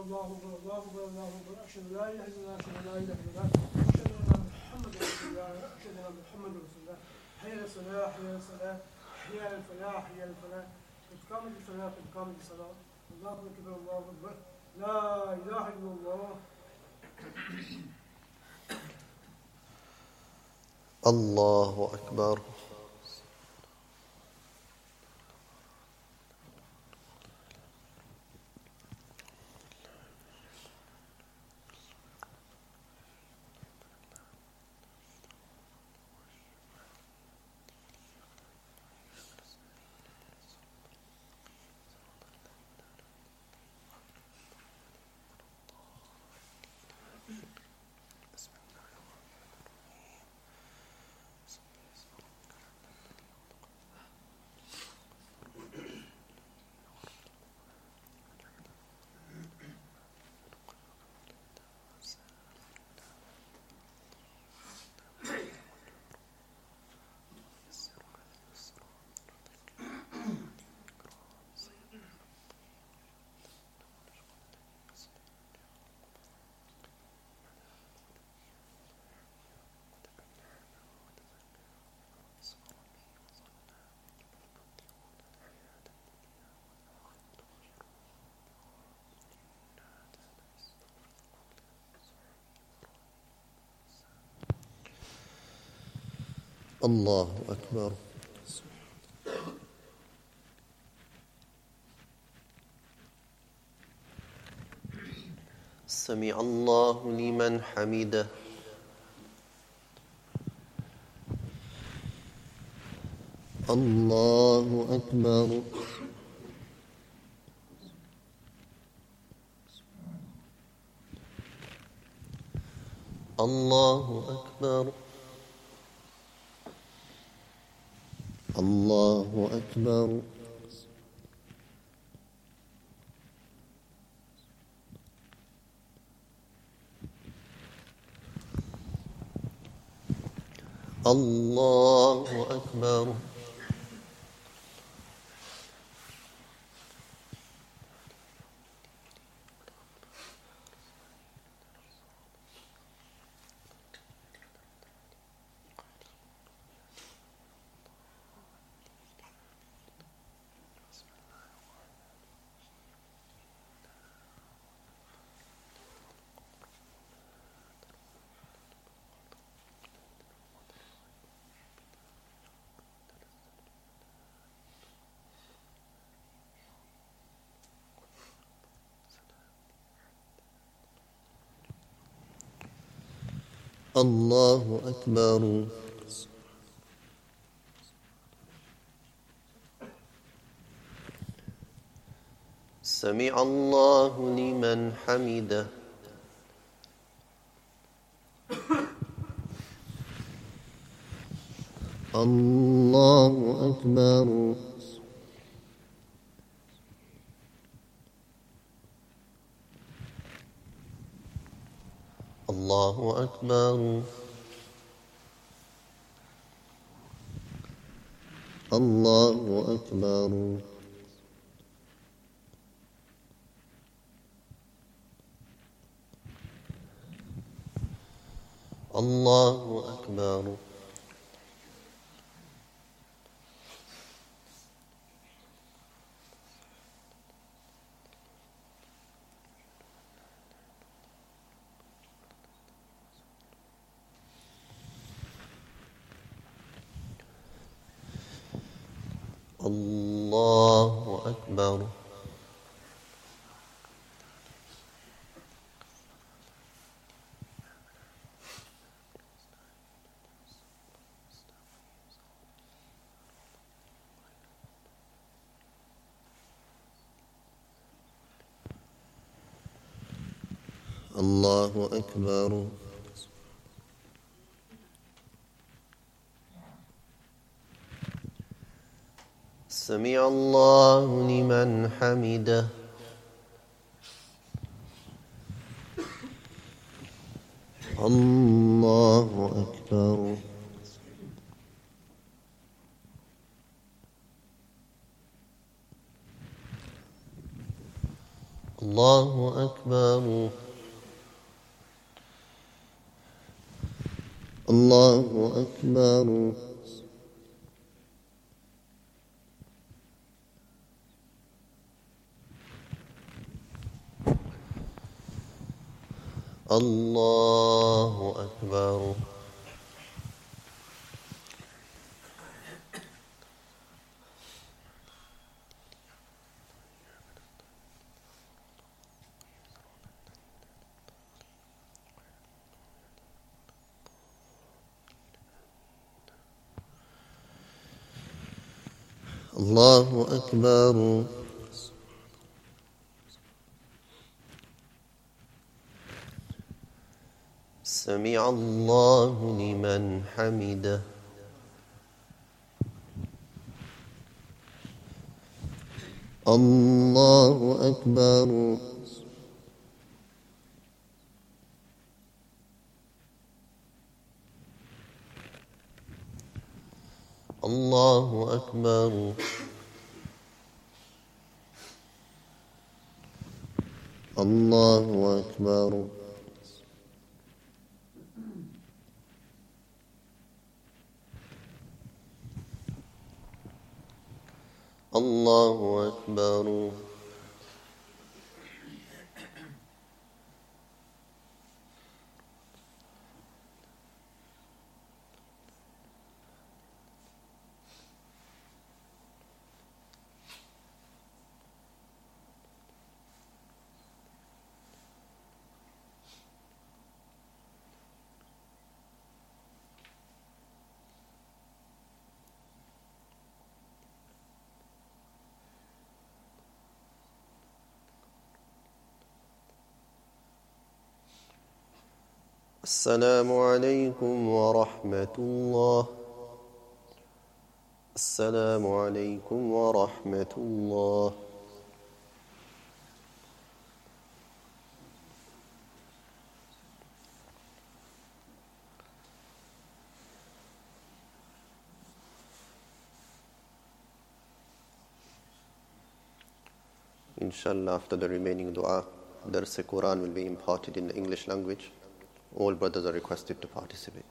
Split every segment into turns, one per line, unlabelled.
الله أكبر الله أكبر الله أكبر أشهد لا إله إلا الله أشهد لا إله إلا الله أشهد أن محمدا رسول الله أشهد أن محمدا رسول الله حي على الصلاة حي على الصلاة حي على الفلاح حي على الفلاح قد قامت الصلاة قد قامت الصلاة الله أكبر الله أكبر لا إله إلا الله
الله أكبر. الله أكبر. سمع الله لمن حمده. الله أكبر. الله أكبر. الله أكبر. الله أكبر. الله أكبر. سمع الله لمن حمده. الله أكبر. الله أكبر. الله أكبر. الله أكبر. الله أكبر. الله أكبر. سمع الله لمن حمده. الله أكبر. الله أكبر الله أكبر الله أكبر الله أكبر سمع الله لمن حمده الله أكبر الله أكبر الله أكبر الله أكبر السلام عليكم ورحمة الله السلام عليكم ورحمة الله Inshallah, after the remaining dua, Dars Quran will be imparted in the English language. All brothers are requested to participate.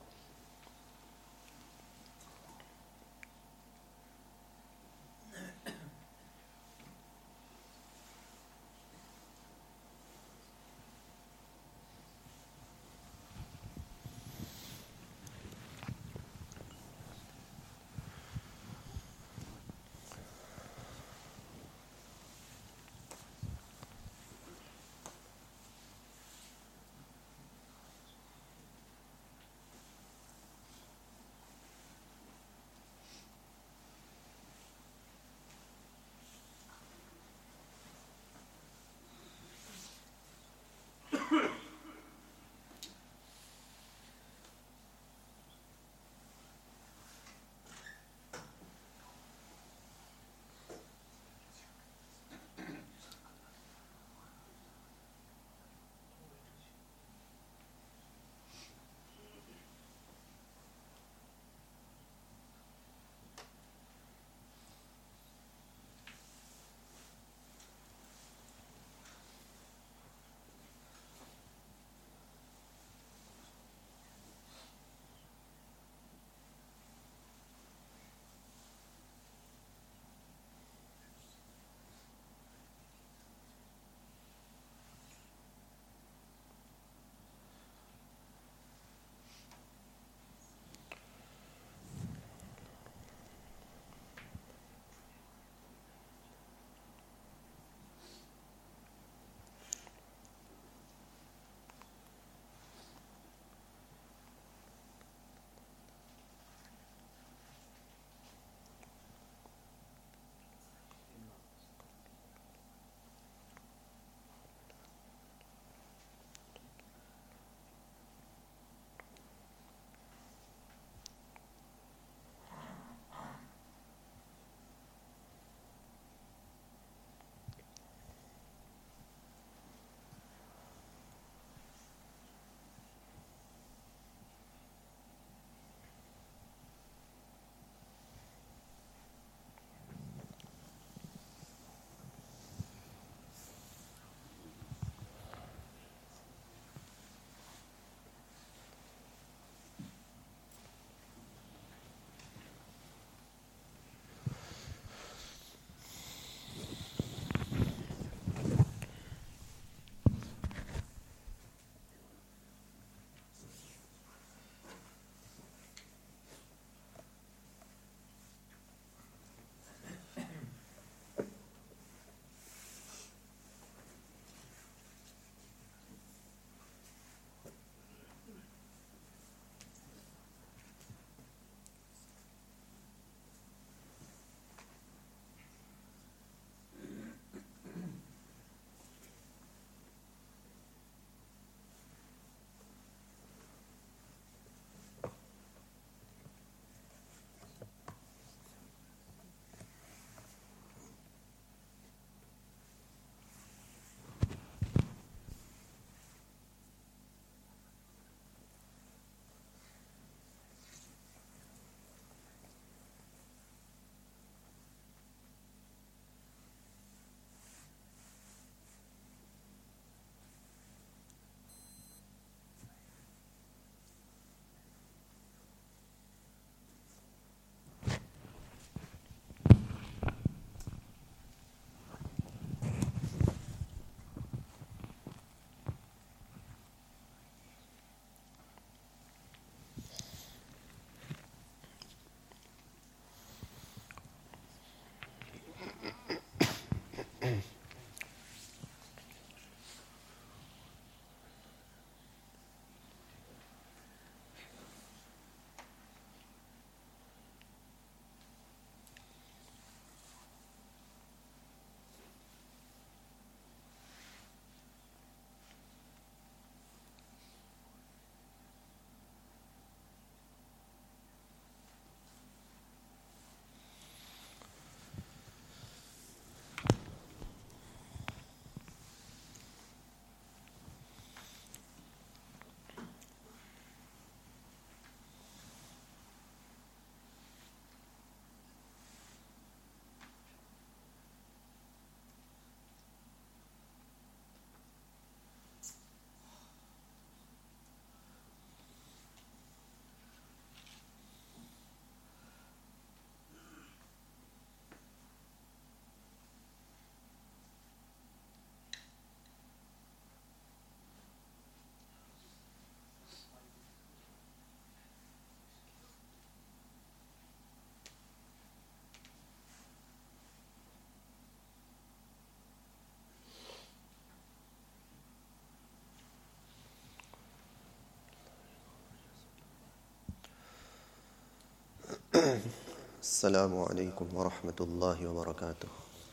السلام عليكم ورحمة الله وبركاته.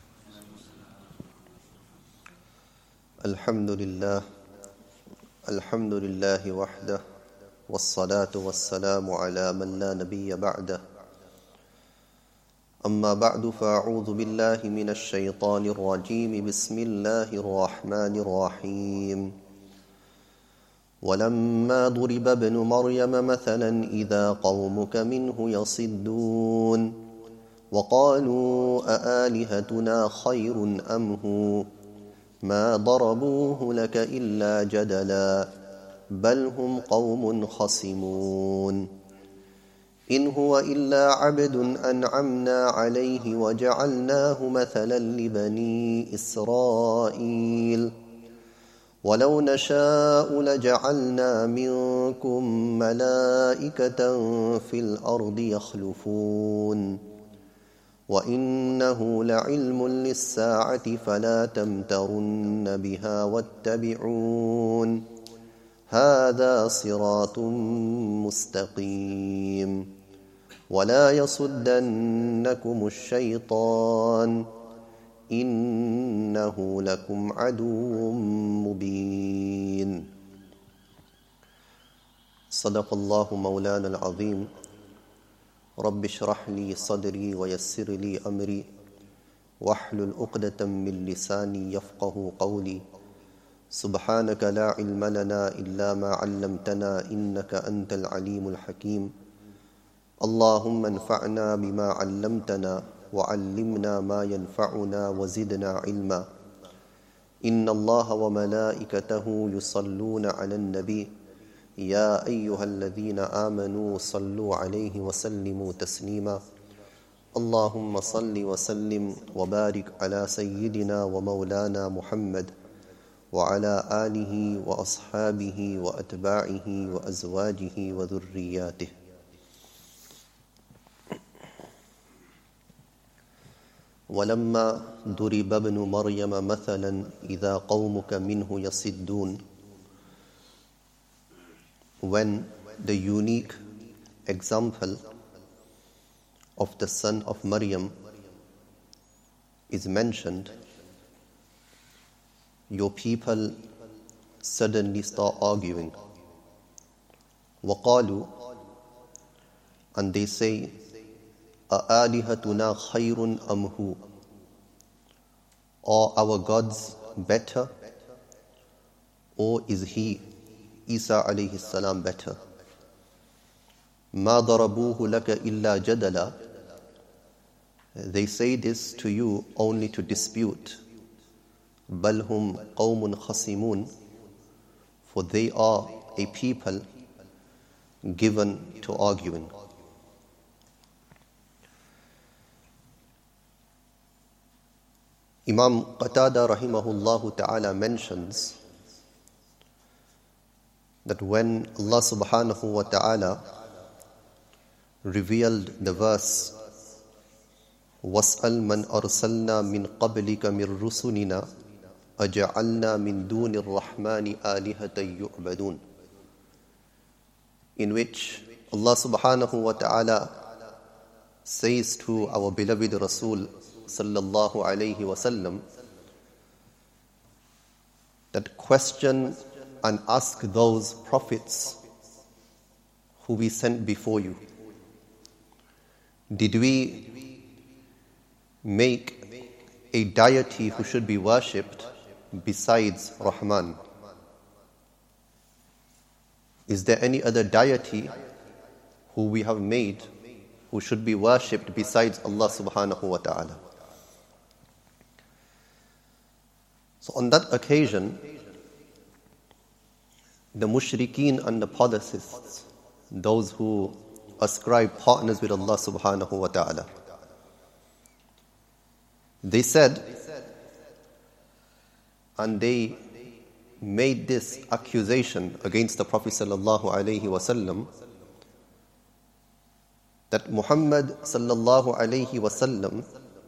الحمد لله وحده والصلاة والسلام على من لا نبي بعده. أما بعد فأعوذ بالله من الشيطان الرجيم. بسم الله الرحمن الرحيم. ولما ضرب ابن مريم مثلا إذا قومك منه يصدون وقالوا أآلهتنا خير أم هو ما ضربوه لك إلا جدلا بل هم قوم خصمون إن هو إلا عبد أنعمنا عليه وجعلناه مثلا لبني إسرائيل ولو نشاء لجعلنا منكم ملائكة في الأرض يخلفون وإنه لعلم للساعة فلا تمترن بها واتبعون هذا صراط مستقيم ولا يصدنكم الشيطان إنه لكم عدو مبين. صدق الله مولانا العظيم. رب اشرح لي صدري ويسر لي أمري واحلل عقدة من لساني يفقه قولي. سبحانك لا علم لنا إلا ما علمتنا إنك أنت العليم الحكيم. اللهم انفعنا بما علمتنا وعلمنا ما ينفعنا وزدنا علما. إن الله وملائكته يصلون على النبي يا أيها الذين آمنوا صلوا عليه وسلموا تسليما. اللهم صل وسلم وبارك على سيدنا ومولانا محمد وعلى آله وأصحابه وأتباعه وأزواجه وذرياته. ولما ضرب ابن مريم مثلا إذا قومك منه يصدون. When the unique example of the son of Maryam is mentioned, your people suddenly start arguing. وَقَالُوا, and they say, أَآلِهَتُنَا خَيْرٌ أَمْ هُوَ, are our gods better, or is he, Isa alayhi salam, better? مَا ضَرَبُوهُ لَكَ إِلَّا جَدَلًا. They say this to you only to dispute. بَلْ هُمْ قَوْمٌ خَصِمُونَ, for they are a people given to arguing. Imam Qatada rahimahullah ta'ala mentions that when Allah subhanahu wa ta'ala revealed the verse وَاسْأَلْ مَنْ أَرْسَلْنَا مِنْ قَبْلِكَ مِنْ رُسُلِنَا أَجَعَلْنَا مِنْ دُونِ الرَّحْمَنِ آلِهَةً يُعْبَدُونَ, in which Allah subhanahu wa ta'ala says to our beloved Rasul sallallahu alayhi wasallam that question and ask those prophets who we sent before you, did we make a deity who should be worshipped besides Rahman? Is there any other deity who we have made who should be worshipped besides Allah subhanahu wa ta'ala? So on that occasion, the mushrikeen and the polytheists, those who ascribe partners with Allah subhanahu wa ta'ala, they said, and they made this accusation against the Prophet sallallahu alaihi wasallam, that Muhammad sallallahu alaihi wasallam,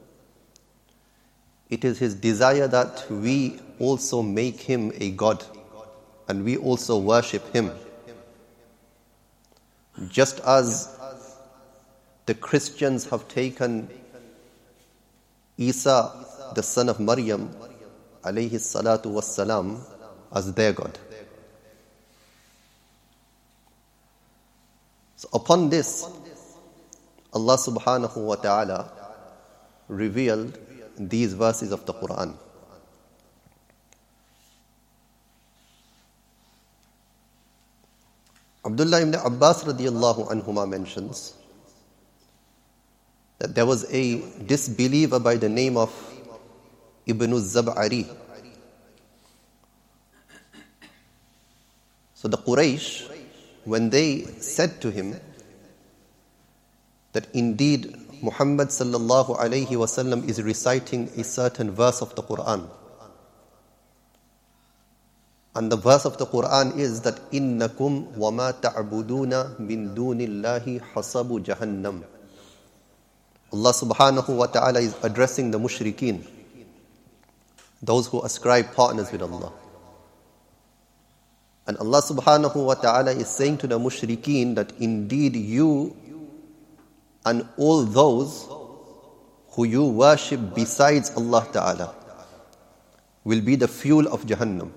it is his desire that we also make him a god and we also worship him, just as the Christians have taken Isa, the son of Maryam, alayhi salatu wassalam, as their God. So upon this, Allah subhanahu wa ta'ala revealed these verses of the Quran. Abdullah ibn Abbas radiyallahu anhuma mentions that there was a disbeliever by the name of Ibn al-Zab'ari. So the Quraysh, when they said to him that indeed Muhammad sallallahu alayhi wasallam is reciting a certain verse of the Quran, and the verse of the Quran is that innakum wama ta'buduna min dunillahi hasabu jahannam. Allah subhanahu wa ta'ala is addressing the mushrikeen, those who ascribe partners with Allah. And Allah subhanahu wa ta'ala is saying to the mushrikeen that indeed you and all those who you worship besides Allah ta'ala will be the fuel of Jahannam.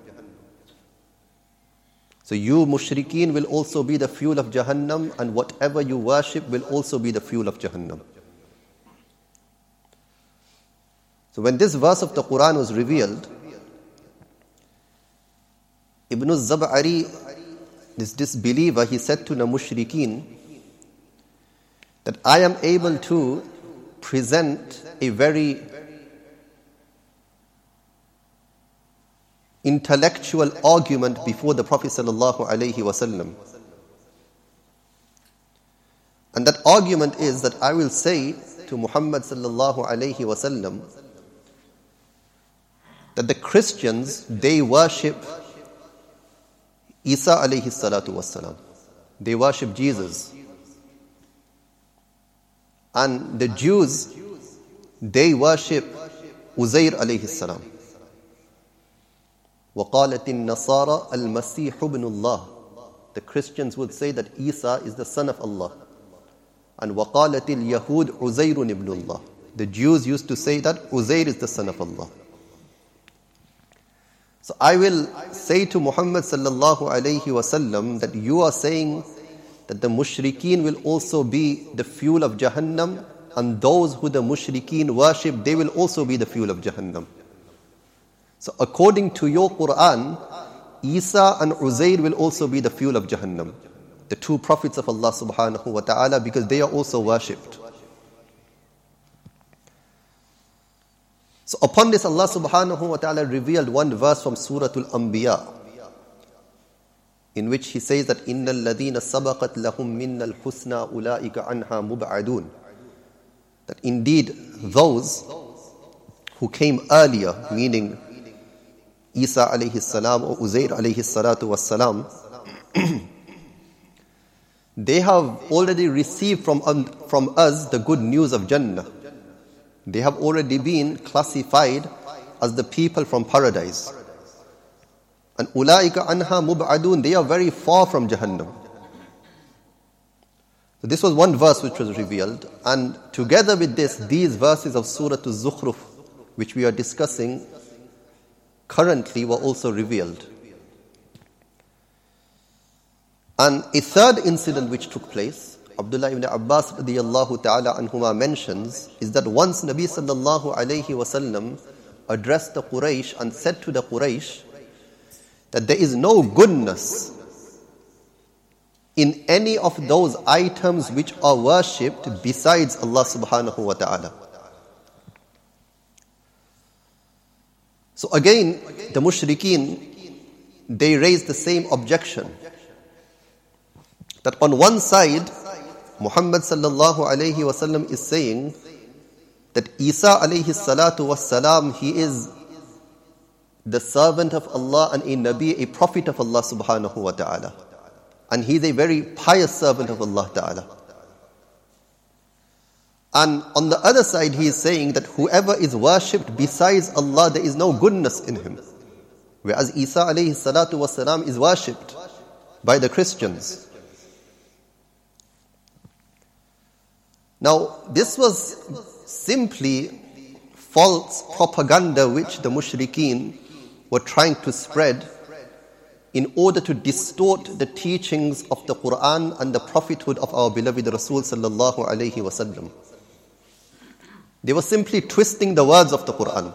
So you mushrikeen will also be the fuel of Jahannam, and whatever you worship will also be the fuel of Jahannam. So when this verse of the Quran was revealed, Ibn al-Zab'ari, this disbeliever, he said to the mushrikeen that I am able to present a very intellectual argument before the Prophet sallallahu alaihi wasallam. And that argument is that I will say to Muhammad sallallahu alaihi wasallam that the Christians, they worship Isa alayhi salatu wassalam. They worship Jesus. And the Jews, they worship Uzair alayhi salam. وَقَالَتِ النَّصَارَى الْمَسِيحُ بْنُ اللَّهِ. The Christians would say that Isa is the son of Allah. And وَقَالَتِ الْيَهُودُ عُزَيْرٌ ibn Allah. The Jews used to say that Uzair is the son of Allah. So I will say to Muhammad sallallahu alayhi wasallam that you are saying that the mushrikeen will also be the fuel of Jahannam, and those who the mushrikeen worship, they will also be the fuel of Jahannam. So according to your Quran, Isa and Uzair will also be the fuel of Jahannam, the two prophets of Allah subhanahu wa ta'ala, because they are also worshipped. So upon this, Allah subhanahu wa ta'ala revealed one verse from Surah Al-Anbiya, in which He says that إِنَّ الَّذِينَ سَبَقَتْ لَهُم مِّنَّ الْحُسْنَى أُولَٰئِكَ عَنْهَا مُبْعَدُونَ. That indeed those who came earlier, meaning Isa alayhi salam or Uzair alayhi salatu wassalam, they have already received from us the good news of Jannah. They have already been classified as the people from paradise. And ulaika anha mub'adun, they are very far from Jahannam. So this was one verse which was revealed, and together with this, these verses of Surah Al-Zukhruf, which we are discussing currently, were also revealed. And a third incident which took place, Abdullah ibn Abbas radiyallahu ta'ala anhuma mentions, is that once Nabi sallallahu alayhi wasallam addressed the Quraysh and said to the Quraysh that there is no goodness in any of those items which are worshipped besides Allah subhanahu wa ta'ala. So again, the mushrikeen, they raised the same objection, that on one side, Muhammad sallallahu alayhi wasallam is saying that Isa alayhi salatu wassalam, he is the servant of Allah and a Nabi, a prophet of Allah subhanahu wa ta'ala. And he is a very pious servant of Allah ta'ala. And on the other side, he is saying that whoever is worshipped besides Allah, there is no goodness in him. Whereas Isa alayhi salatu wassalam is worshipped by the Christians. Now, this was simply false propaganda which the mushrikeen were trying to spread in order to distort the teachings of the Quran and the prophethood of our beloved Rasul sallallahu alayhi wasallam. They were simply twisting the words of the Quran.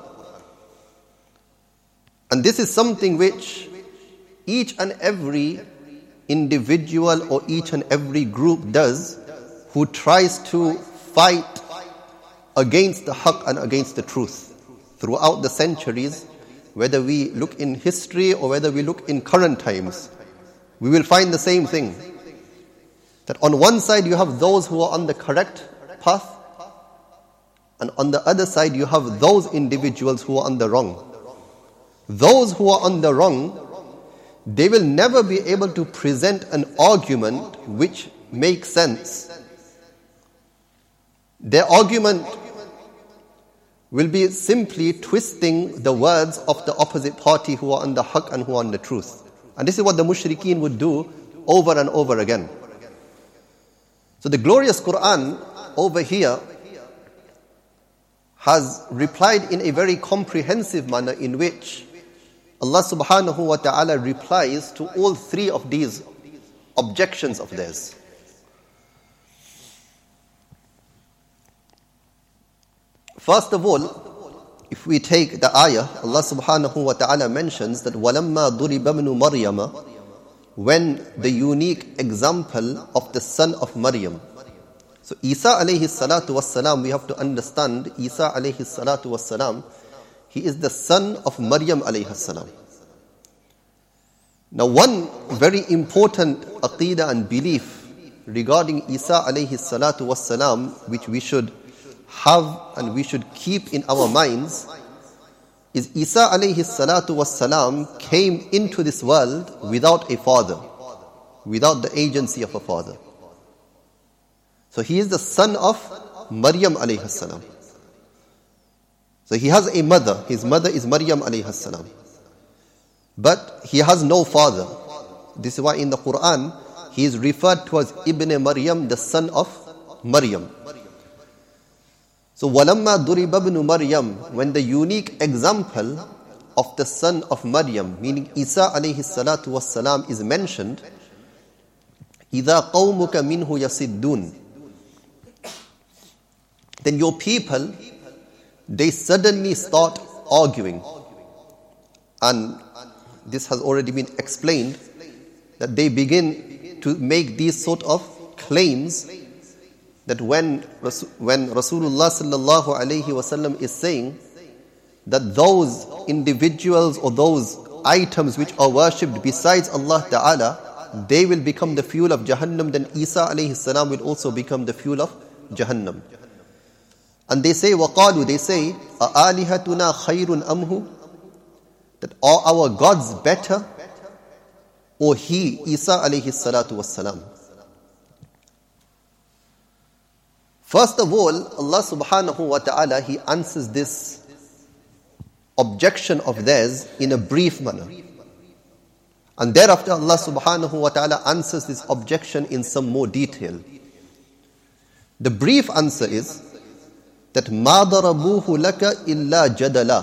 And this is something which each and every individual or each and every group does who tries to fight against the haqq and against the truth. Throughout the centuries, whether we look in history or whether we look in current times, we will find the same thing. That on one side you have those who are on the correct path, and on the other side you have those individuals who are on the wrong. Those who are on the wrong, they will never be able to present an argument which makes sense. Their argument will be simply twisting the words of the opposite party who are on the haqq and who are on the truth. And this is what the mushrikeen would do over and over again. So the glorious Quran over here has replied in a very comprehensive manner in which Allah subhanahu wa ta'ala replies to all three of these objections of theirs. First of all, if we take the ayah, Allah subhanahu wa ta'ala mentions that وَلَمَّا ضُرِبَ ابْنُ مَرْيَمَ, when the unique example of the son of Maryam. So Isa alayhi salatu wassalam, we have to understand, Isa alayhi salatu wassalam, he is the son of Maryam alayhi salam. Now one very important aqeedah and belief regarding Isa alayhi salatu wassalam, which we should have and we should keep in our minds, is Isa alayhi salatu wassalam came into this world without a father, without the agency of a father. So he is the son of Maryam alayhi salam. So he has a mother. His mother is Maryam alayhi salam. But he has no father. This is why in the Quran he is referred to as Ibn Maryam, the son of Maryam. So وَلَمَّا ضُرِبَ ابْنُ مَرْيَمَ, when the unique example of the son of Maryam, meaning Isa alayhi salatu wassalam, is mentioned, إِذَا قَوْمُكَ مِنْهُ يَصِدُّونَ, then your people, they suddenly start arguing. And this has already been explained, that they begin to make these sort of claims that when Rasulullah sallallahu alayhi wasallam is saying that those individuals or those items which are worshipped besides Allah Ta'ala, they will become the fuel of Jahannam, then Isa alayhi salam will also become the fuel of Jahannam. And they say, وَقَالُوا, they say, أَآلِهَتُنَا خَيْرٌ أَمْهُ, that are our gods better, or he, Isa alayhi salatu wassalam? First of all, Allah subhanahu wa ta'ala, he answers this objection of theirs in a brief manner. And thereafter Allah subhanahu wa ta'ala answers this objection in some more detail. The brief answer is that مَا ضَرَبُوهُ لَكَ إِلَّا جَدَلًا.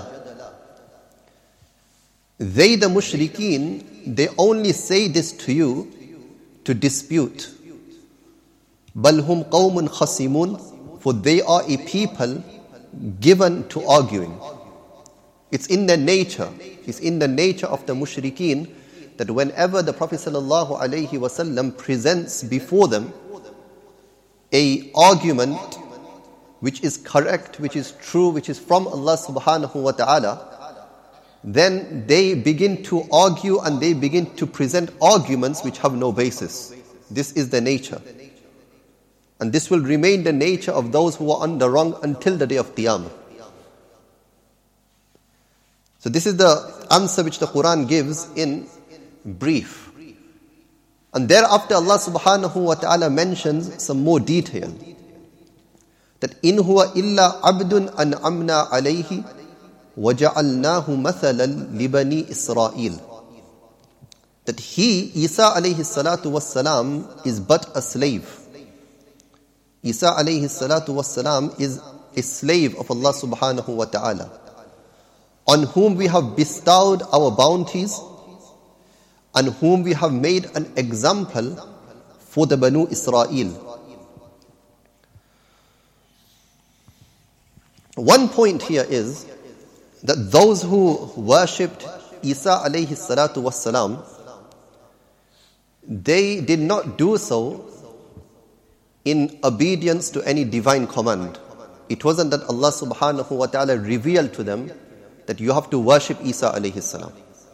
They, the mushrikeen, they only say this to you to dispute. بَلْ هُمْ قَوْمٌ خَصِمُونَ, for they are a people given to arguing. It's in their nature. It's in the nature of the mushrikeen that whenever the Prophet ﷺ presents before them a argument which is correct, which is true, which is from Allah subhanahu wa ta'ala, then they begin to argue and they begin to present arguments which have no basis. This is the nature. And this will remain the nature of those who are on the wrong until the day of Qiyamah. So this is the answer which the Quran gives in brief. And thereafter Allah subhanahu wa ta'ala mentions some more detail. That in huwa illa abdun an'amna alayhi وَجَعَلْنَاهُ مَثَلًا لِبَنِي إِسْرَائِيلِ, that he, Isa alayhi salatu wassalam, is but a slave. Isa alayhi salatu wassalam is a slave of Allah subhanahu wa ta'ala, on whom we have bestowed our bounties, and whom we have made an example for the Banu Israel. One point here is that those who worshipped Isa alayhi salatu wassalam, they did not do so in obedience to any divine command. It wasn't that Allah subhanahu wa ta'ala revealed to them that you have to worship Isa alayhi salam.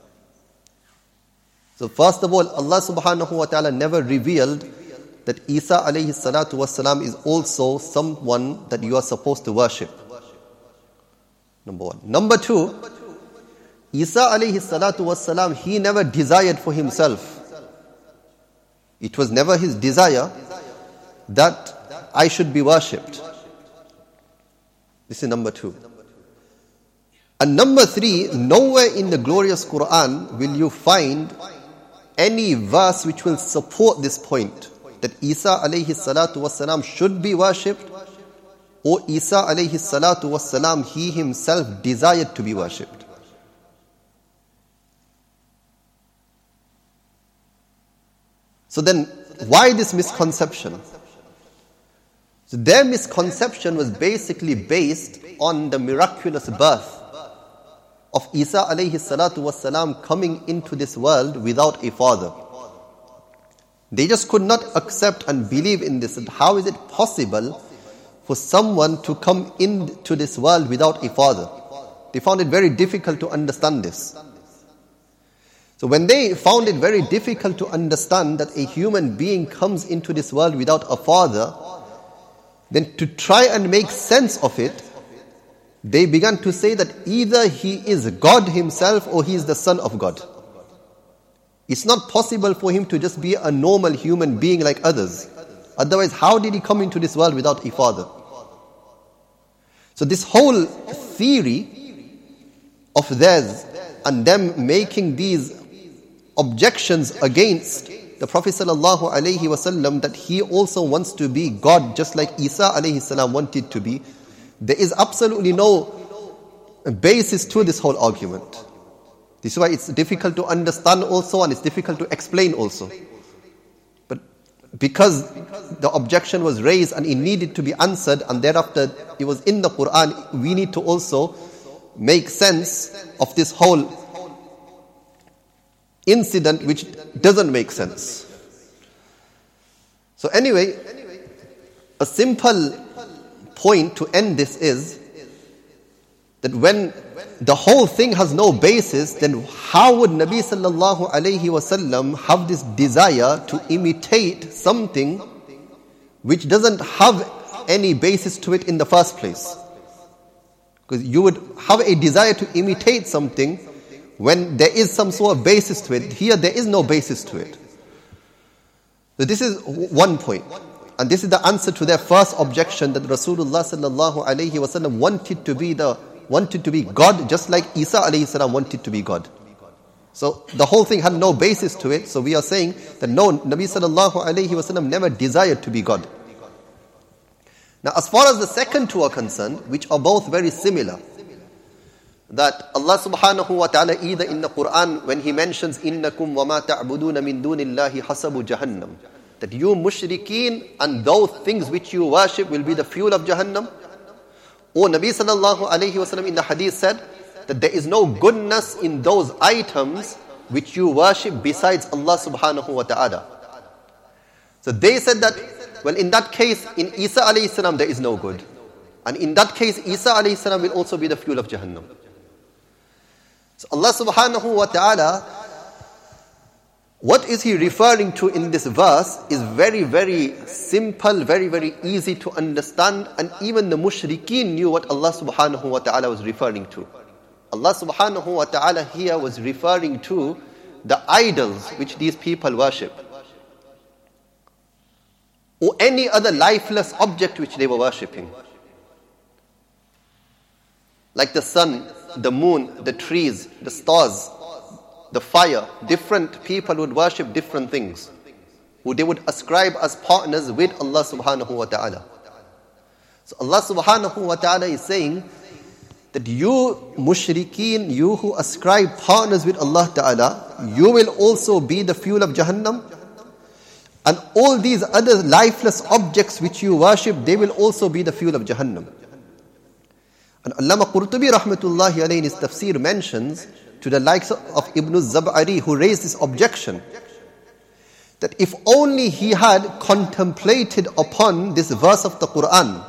So first of all, Allah subhanahu wa ta'ala never revealed that Isa alayhi salatu wassalam is also someone that you are supposed to worship. Number one. Number two, Isa alayhi salatu wassalam, he never desired for himself. It was never his desire that I should be worshipped. This is number two. And number three, nowhere in the glorious Quran will you find any verse which will support this point, that Isa alayhi salatu wassalam should be worshipped, or Isa alayhi salatu wassalam, he himself desired to be worshipped. So then, why this misconception? So their misconception was basically based on the miraculous birth of Isa alayhi salatu wassalam coming into this world without a father. They just could not accept and believe in this. And how is it possible for someone to come into this world without a father? They found it very difficult to understand this. So when they found it very difficult to understand that a human being comes into this world without a father, then to try and make sense of it, they began to say that either he is God himself or he is the son of God. It's not possible for him to just be a normal human being like others. Otherwise, how did he come into this world without a father? So this whole theory of theirs and them making these objections against the Prophet sallallahu alaihi wasallam, that he also wants to be God just like Isa alayhi salam wanted to be, there is absolutely no basis to this whole argument. This is why it's difficult to understand also, and it's difficult to explain also. But because the objection was raised and it needed to be answered, and thereafter it was in the Quran, we need to also make sense of this whole incident which doesn't make sense. So anyway, a simple point to end this is that when the whole thing has no basis, then how would Nabi sallallahu alayhi wasallam have this desire to imitate something which doesn't have any basis to it in the first place? Because you would have a desire to imitate something when there is some sort of basis to it. Here there is no basis to it. So this is one point. And this is the answer to their first objection, that Rasulullah sallallahu alayhi wasallam wanted to be God just like Isa alayhi salam wanted to be God. So the whole thing had no basis to it. So we are saying that no, Nabi sallallahu alayhi wasallam never desired to be God. Now as far as the second two are concerned, which are both very similar, that Allah subhanahu wa ta'ala either in the Quran when He mentions innakum wa ma ta'buduna min dunillahi hasabu jahannam, that you mushrikeen and those things which you worship will be the fuel of Jahannam. Or Nabi sallallahu alayhi wasallam in the hadith said that there is no goodness in those items which you worship besides Allah subhanahu wa ta'ala. So they said that, well, in that case, in Isa alayhi salam there is no good. And in that case, Isa alayhi salam will also be the fuel of Jahannam. So Allah subhanahu wa ta'ala, what is He referring to in this verse is very, very simple, very, very easy to understand, and even the mushrikeen knew what Allah subhanahu wa ta'ala was referring to. Allah subhanahu wa ta'ala here was referring to the idols which these people worship, or any other lifeless object which they were worshipping. Like the sun, the moon, the trees, the stars, the fire. Different people would worship different things. who they would ascribe as partners with Allah subhanahu wa ta'ala. So Allah subhanahu wa ta'ala is saying that you mushrikeen, you who ascribe partners with Allah ta'ala, you will also be the fuel of Jahannam. And all these other lifeless objects which you worship, they will also be the fuel of Jahannam. And Allama Qurtubi rahmatullahi alayhi in his tafsir mentions to the likes of Ibn al-Zab'ari, who raised this objection, that if only he had contemplated upon this verse of the Quran.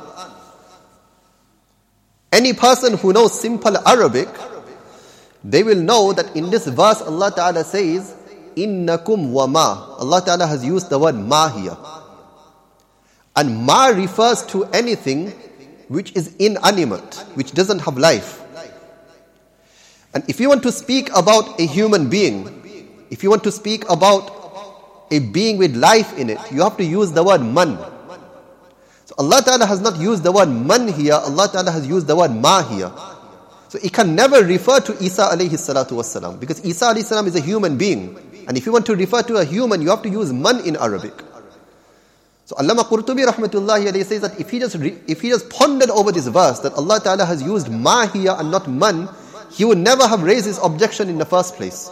Any person who knows simple Arabic, they will know that in this verse Allah Ta'ala says, Innakum wa ma. Allah Ta'ala has used the word ma here. And ma refers to anything which is inanimate, which doesn't have life. And if you want to speak about a human being, if you want to speak about a being with life in it, you have to use the word man. So Allah Ta'ala has not used the word man here, Allah Ta'ala has used the word ma here. So it can never refer to Isa alayhi salatu wassalam, because Isa alayhi salam is a human being. And if you want to refer to a human, you have to use man in Arabic. So Allama Qurtubi rahmatullahi alayhi says that if he just pondered over this verse, that Allah Ta'ala has used ma here and not man, he would never have raised his objection in the first place.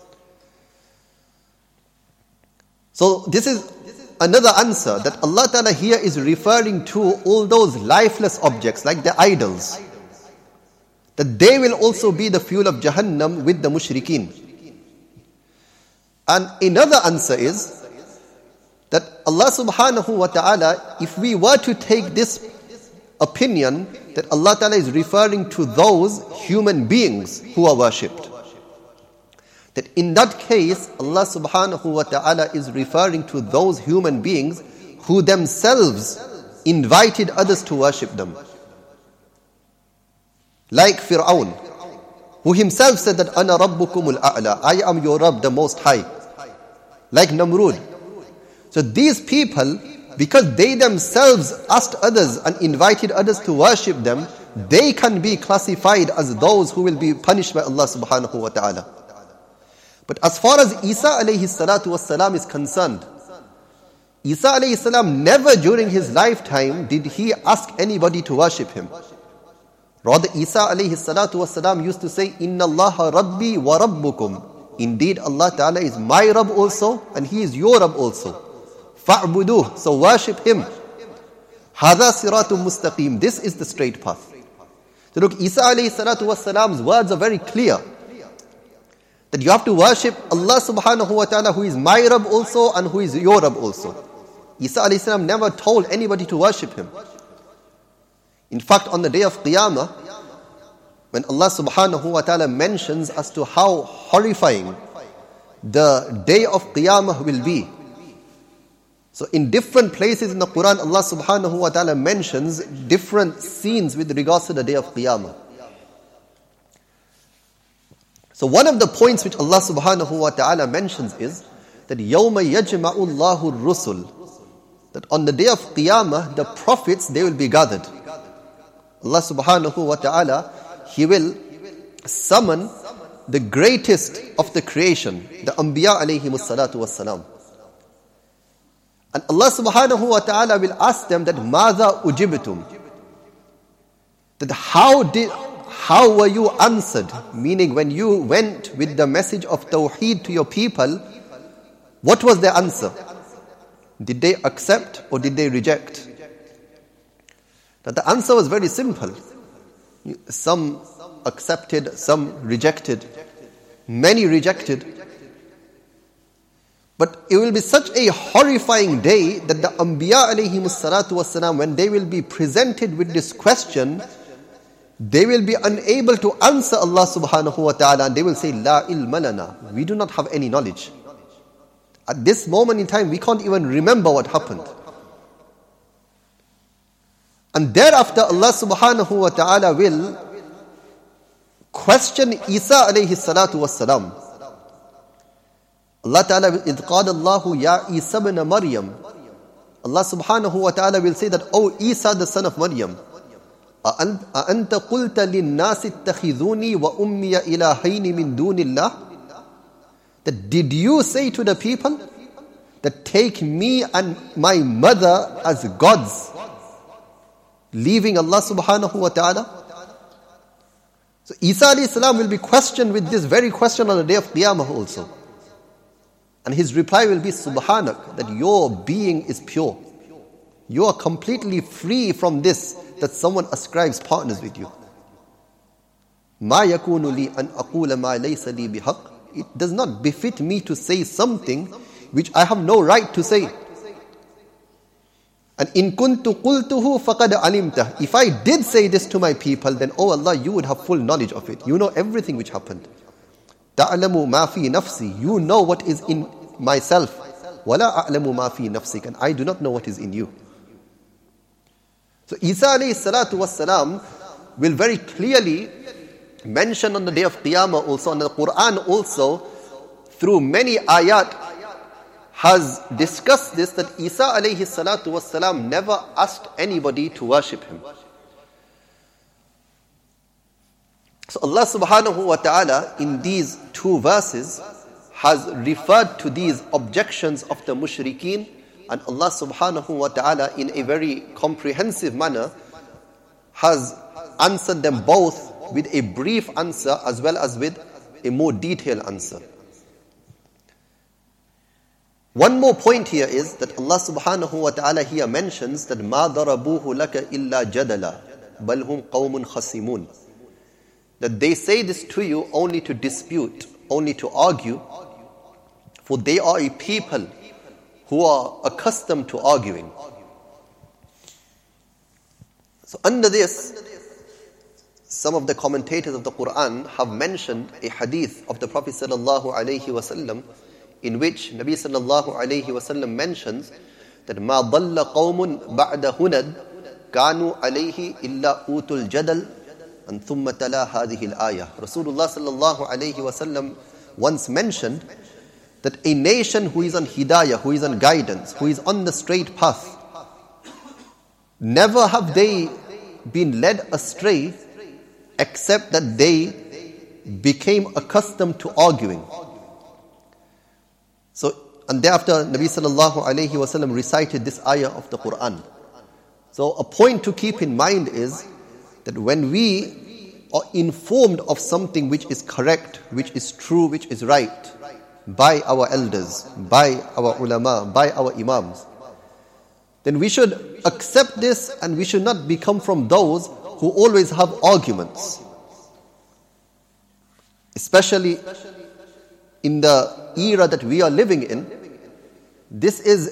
So this is another answer, that Allah Ta'ala here is referring to all those lifeless objects like the idols, that they will also be the fuel of Jahannam with the mushrikeen. And another answer is that Allah subhanahu wa ta'ala, if we were to take this opinion that Allah Ta'ala is referring to those human beings who are worshipped, that in that case Allah subhanahu wa ta'ala is referring to those human beings who themselves invited others to worship them. Like Fir'aun, who himself said that Ana Rabbukumul A'la, I am your Rabb, the Most High. Like Namrud. So these people, because they themselves asked others and invited others to worship them, they can be classified as those who will be punished by Allah subhanahu wa ta'ala. But as far as Isa alayhi salatu wassalam is concerned, Isa alayhi salam never during his lifetime did he ask anybody to worship him. Rather, Isa alayhi salatu wassalam used to say, Inna Allaha Rabbi wa Rabbukum. Indeed, Allah Ta'ala is my Rabb also, and He is your Rabb also. Fa'buduh, so worship Him. Hadha siratum mustaqim. This is the straight path. So look, Isa alayhi salatu wassalam's words are very clear. That you have to worship Allah subhanahu wa ta'ala, who is my Rabb also and who is your Rabb also. Isa alayhi salam never told anybody to worship Him. In fact, on the day of Qiyamah, when Allah subhanahu wa ta'ala mentions as to how horrifying the day of Qiyamah will be. So in different places in the Quran, Allah subhanahu wa ta'ala mentions different scenes with regards to the day of Qiyamah. So one of the points which Allah subhanahu wa ta'ala mentions is that يَوْمَ يَجْمَعُ اللَّهُ الرُّسُلِ, that on the day of Qiyamah, the prophets, they will be gathered. Allah subhanahu wa ta'ala, He will summon the greatest of the creation, the Anbiya alayhimus salatu wassalam. And Allah subhanahu wa ta'ala will ask them that مَاذَا أُجِبْتُمْ, that how were you answered? Meaning when you went with the message of Tawheed to your people, what was their answer? Did they accept or did they reject? Now the answer was very simple. Some accepted, some rejected, many rejected. But it will be such a horrifying day that the Anbiya alayhimus salatu wassalam, when they will be presented with this question, they will be unable to answer Allah subhanahu wa ta'ala, and they will say, La ilma lana, we do not have any knowledge. At this moment in time, we can't even remember what happened. And thereafter Allah subhanahu wa ta'ala will question Isa alayhi salatu wassalam. Allah ta'ala will, إِذْ قَالَ اللَّهُ يَا إِيسَى بْنَ مَرْيَمَ, Allah subhanahu wa ta'ala will say that, O Isa, the son of Maryam, أَأَنْتَ قُلْتَ لِلنَّاسِ اتَّخِذُونِي وَأُمِّيَ إِلَهَيْنِ مِن دُونِ اللَّهِ, that did you say to the people that take me and my mother as gods, leaving Allah subhanahu wa ta'ala? So Isa alayhi salam will be questioned with this very question on the day of Qiyamah also. And his reply will be, Subhanak, that your being is pure. You are completely free from this, that someone ascribes partners with you. Ma yakunu li an aqula ma laysa li bihaq. It does not befit me to say something which I have no right to say. And in kuntu qultuhu faqad alimta. If I did say this to my people, then oh Allah, you would have full knowledge of it. You know everything which happened. Ta'lamu ma fi nafsi. You know what is in myself. Wala a'lamu ma fi nafsik. And I do not know what is in you. So Isa alayhi salatu wassalam will very clearly mention on the day of Qiyamah also, and the Quran also, through many ayat, has discussed this, that Isa alayhi salatu wassalam never asked anybody to worship him. So Allah subhanahu wa ta'ala in these two verses has referred to these objections of the mushrikeen, and Allah subhanahu wa ta'ala in a very comprehensive manner has answered them both with a brief answer as well as with a more detailed answer. One more point here is that Allah subhanahu wa ta'ala here mentions that مَا ضَرَبُوهُ لَكَ إِلَّا جَدَلًا بَلْ هُمْ قَوْمٌ خَصِمُونَ. That they say this to you only to dispute, only to argue, for they are a people who are accustomed to arguing. So under this, some of the commentators of the Quran have mentioned a hadith of the Prophet sallallahu alaihi wasallam, in which Nabi sallallahu alaihi wasallam mentions that ma dalla qawmun ba'da hunad kanu alayhi illa utul jadal, and thumma tala hadhihi al-ayah. Rasulullah sallallahu alaihi wasallam once mentioned that a nation who is on hidayah, who is on guidance, who is on the straight path, never have they been led astray except that they became accustomed to arguing. So, and thereafter Nabi sallallahu alayhi wasallam recited this ayah of the Quran. So a point to keep in mind is that when we are informed of something which is correct, which is true, which is right, by our elders, by our ulama, by our imams, then we should accept this, and we should not become from those who always have arguments. Especially in the era that we are living in, this is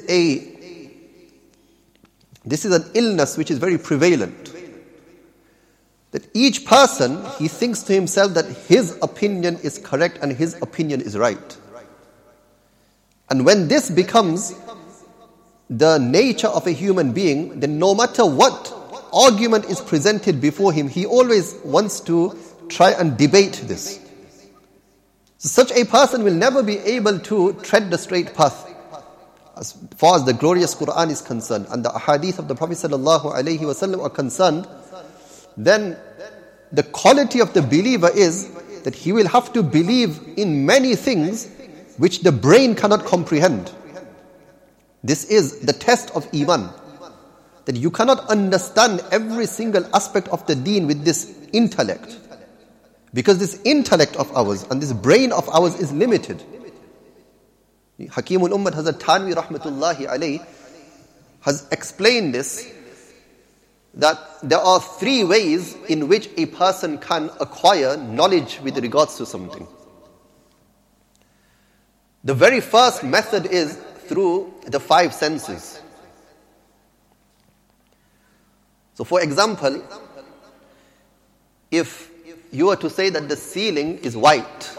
an illness which is very prevalent. That each person, he thinks to himself that his opinion is correct and his opinion is right. And when this becomes the nature of a human being, then no matter what argument is presented before him, he always wants to try and debate this. So such a person will never be able to tread the straight path as far as the glorious Quran is concerned and the ahadith of the Prophet sallallahu alaihi wasallam are concerned. Then the quality of the believer is that he will have to believe in many things which the brain cannot comprehend. This is the test of Iman. That you cannot understand every single aspect of the deen with this intellect. Because this intellect of ours and this brain of ours is limited. Hakimul Ummah Hazrat Thanvi rahmatullahi alayhi has explained this, that there are three ways in which a person can acquire knowledge with regards to something. The very first method is through the five senses. So for example, if you were to say that the ceiling is white,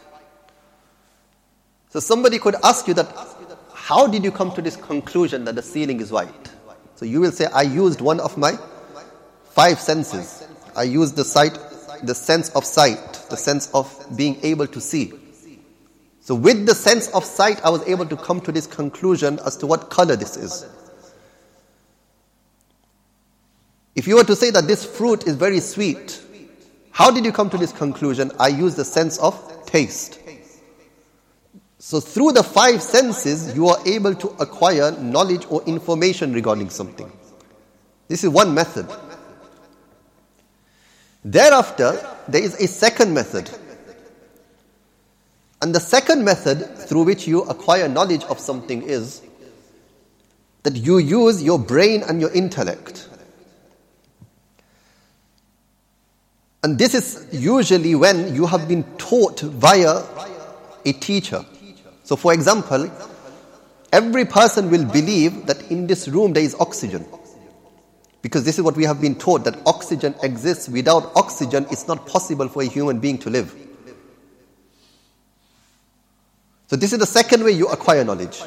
so somebody could ask you that, how did you come to this conclusion that the ceiling is white? So you will say, I used one of my five senses. I used the sense of sight, the sense of being able to see. So with the sense of sight, I was able to come to this conclusion as to what color this is. If you were to say that this fruit is very sweet, how did you come to this conclusion? I used the sense of taste. So through the 5 senses, you are able to acquire knowledge or information regarding something. This is one method. Thereafter, there is a second method. And the second method through which you acquire knowledge of something is that you use your brain and your intellect. And this is usually when you have been taught via a teacher. So for example, every person will believe that in this room there is oxygen. Because this is what we have been taught, that oxygen exists. Without oxygen, it's not possible for a human being to live. So this is the second way you acquire knowledge.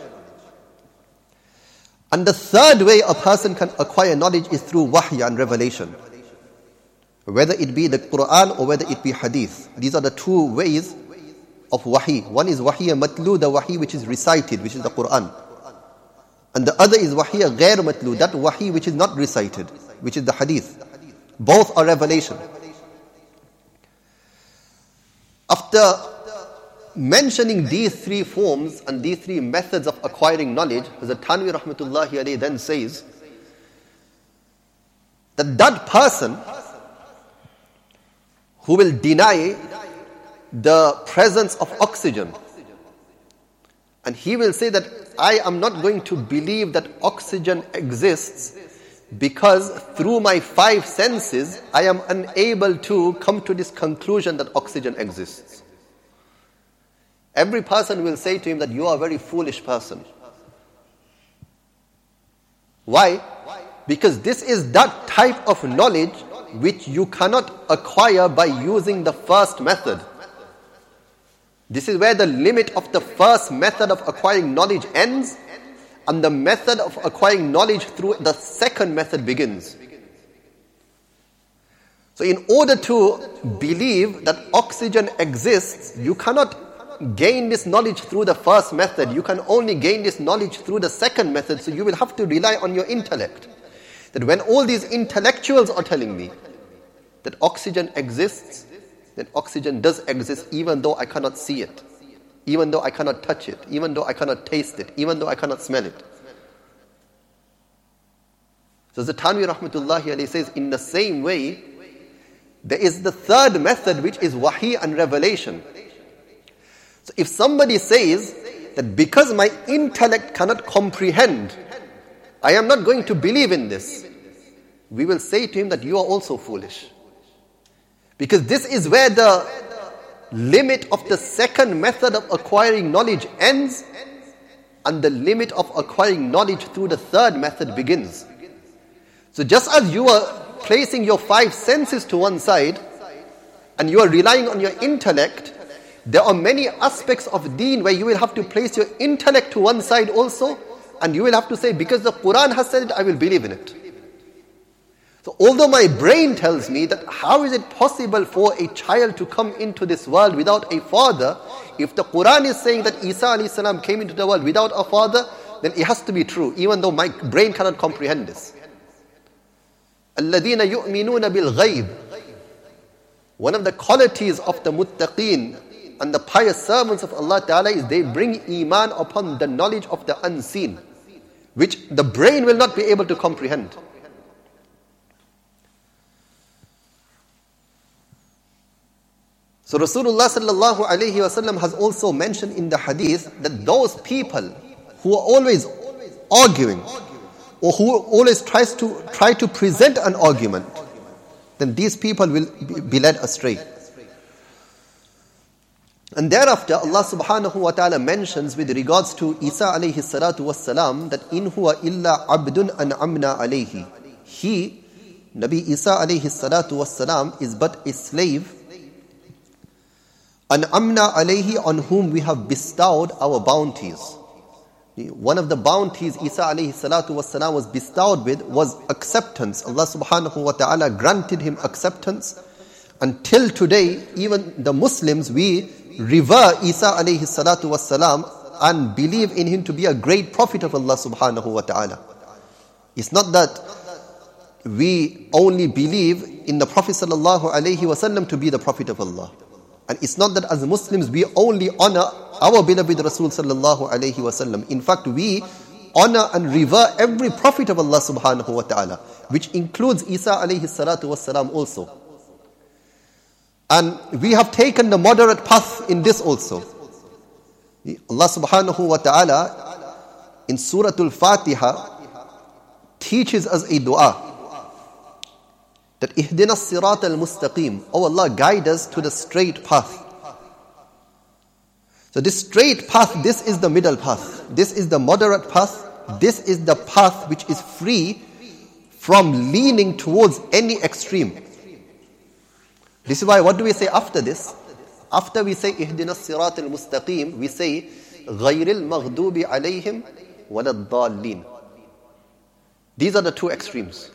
And the third way a person can acquire knowledge is through wahy and revelation. Whether it be the Quran or whether it be hadith. These are the 2 ways of wahy. One is wahy matlu, the wahy which is recited, which is the Quran. And the other is wahy ghair matlu, that wahy which is not recited, which is the hadith. Both are revelation. After mentioning these 3 forms and these 3 methods of acquiring knowledge, Hazrat Thanvi rahmatullahi alayhi then says that person who will deny the presence of oxygen, and he will say that I am not going to believe that oxygen exists because through my 5 senses I am unable to come to this conclusion that oxygen exists. Every person will say to him that you are a very foolish person. Why? Because this is that type of knowledge which you cannot acquire by using the first method. This is where the limit of the first method of acquiring knowledge ends and the method of acquiring knowledge through the second method begins. So in order to believe that oxygen exists, you cannot gain this knowledge through the first method. You can only gain this knowledge through the second method. So you will have to rely on your intellect. That when all these intellectuals are telling me that oxygen exists, then oxygen does exist even though I cannot see it, even though I cannot touch it, even though I cannot taste it, even though I cannot smell it. So Thanvi rahmatullahi alayhi says, in the same way, there is the third method which is wahy and revelation. So if somebody says that because my intellect cannot comprehend, I am not going to believe in this, we will say to him that you are also foolish. Because this is where the limit of the second method of acquiring knowledge ends and the limit of acquiring knowledge through the third method begins. So just as you are placing your 5 senses to one side and you are relying on your intellect, there are many aspects of deen where you will have to place your intellect to one side also, and you will have to say, because the Quran has said it, I will believe in it. So although my brain tells me that how is it possible for a child to come into this world without a father, if the Quran is saying that Isa alayhi salam came into the world without a father, then it has to be true, even though my brain cannot comprehend this. الَّذِينَ يُؤْمِنُونَ بِالْغَيْبِ. One of the qualities of the muttaqeen and the pious servants of Allah Ta'ala is they bring iman upon the knowledge of the unseen, which the brain will not be able to comprehend. So Rasulullah sallallahu alayhi wasallam has also mentioned in the hadith that those people who are always arguing or who always try to present an argument, then these people will be led astray. And thereafter Allah subhanahu wa ta'ala mentions with regards to Isa alayhi salatu wassalam that in huwa illa abdun an'amna alayhi. He, Nabi Isa alayhi salatu wassalam, is but a slave, an'amna alayhi, on whom we have bestowed our bounties. One of the bounties Isa alayhi salatu wassalam was bestowed with was acceptance. Allah subhanahu wa ta'ala granted him acceptance. Until today, even the Muslims, we revere Isa alayhi salatu wassalam and believe in him to be a great prophet of Allah subhanahu wa ta'ala. It's not that we only believe in the Prophet sallallahu alayhi wasallam to be the prophet of Allah. And it's not that as Muslims we only honor our beloved Rasul sallallahu alayhi wasallam. In fact, we honor and revere every prophet of Allah subhanahu wa ta'ala, which includes Isa alayhi salatu wassalam also. And we have taken the moderate path in this also. Allah subhanahu wa ta'ala in Surah Al-Fatiha teaches us a dua that ihdina sirat al-mustaqim. Oh Allah, guide us to the straight path. So this straight path, this is the middle path. This is the moderate path. This is the path which is free from leaning towards any extreme. This is why, what do we say after this? After we say ihdina sirat al-mustaqim, we say ghayril maghdubi alayhim walad dallin. These are the two extremes.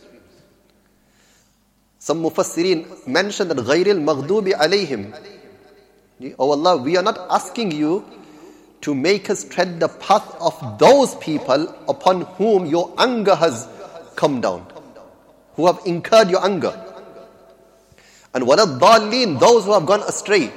Some mufassirin mention that ghayril maghdubi alayhim. Oh Allah, we are not asking you to make us tread the path of those people upon whom your anger has come down, who have incurred your anger. And walad dallin, those who have gone astray.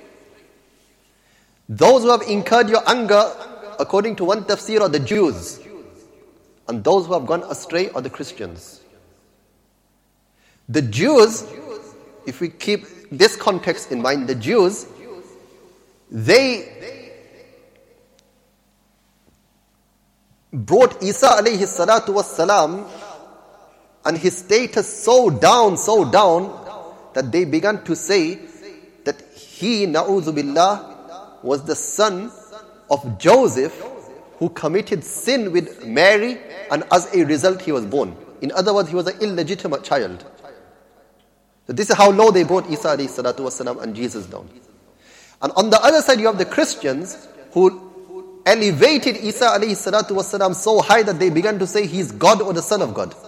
Those who have incurred your anger, according to one tafsir, are the Jews. And those who have gone astray are the Christians. The Jews, if we keep this context in mind, the Jews, they brought Isa alayhi salatu wassalam and his status so down that they began to say that he, na'udhu billah, was the son of Joseph who committed sin with Mary, and as a result he was born. In other words, he was an illegitimate child. So this is how low they brought Isa alayhi salatu wasalam and Jesus down. And on the other side you have the Christians who elevated Isa alayhi salatu wasalam so high that they began to say he is God or the Son of God.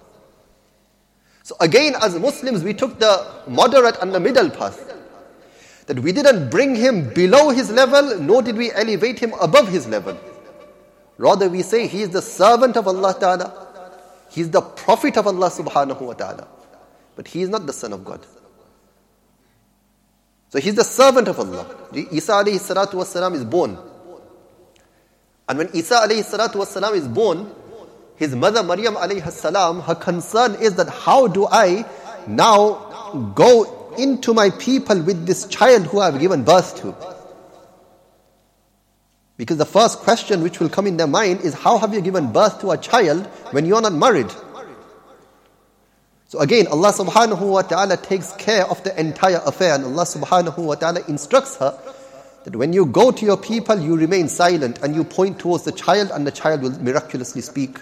So again, as Muslims, we took the moderate and the middle path. That we didn't bring him below his level, nor did we elevate him above his level. Rather, we say he is the servant of Allah Ta'ala. He is the prophet of Allah Subhanahu Wa Ta'ala. But he is not the son of God. So he is the servant of Allah. Isa alayhi salatu wasalam is born. And when Isa alayhi salatu wasalam is born, his mother Maryam alayhi salam, her concern is that how do I now go into my people with this child who I have given birth to? Because the first question which will come in their mind is, how have you given birth to a child when you are not married? So again, Allah subhanahu wa ta'ala takes care of the entire affair, and Allah subhanahu wa ta'ala instructs her that when you go to your people, you remain silent and you point towards the child, and the child will miraculously speak.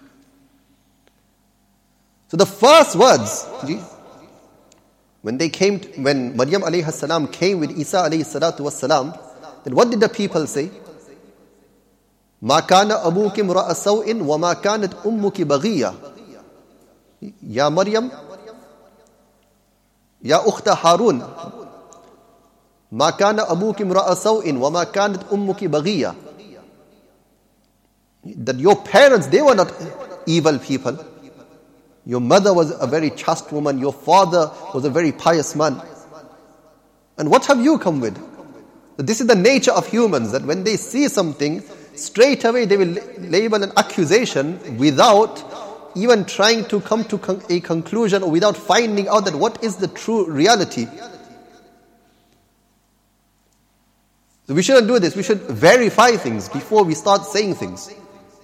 So the first words, when Maryam alayhi salam came with Isa alayhi salatu wassalam, then what did the people say? Ma kana abuki imra'a saw'in wa ma kanat ummuki baghiya. Ya Maryam, ya ukhta Harun, ma kana abuki imra'a saw'in wa ma kanat ummuki baghiya. That your parents, they were not evil people. Your mother was a very chaste woman. Your father was a very pious man. And what have you come with? This is the nature of humans, that when they see something, straight away they will label an accusation without even trying to come to a conclusion, or without finding out that what is the true reality. So we shouldn't do this. We should verify things before we start saying things.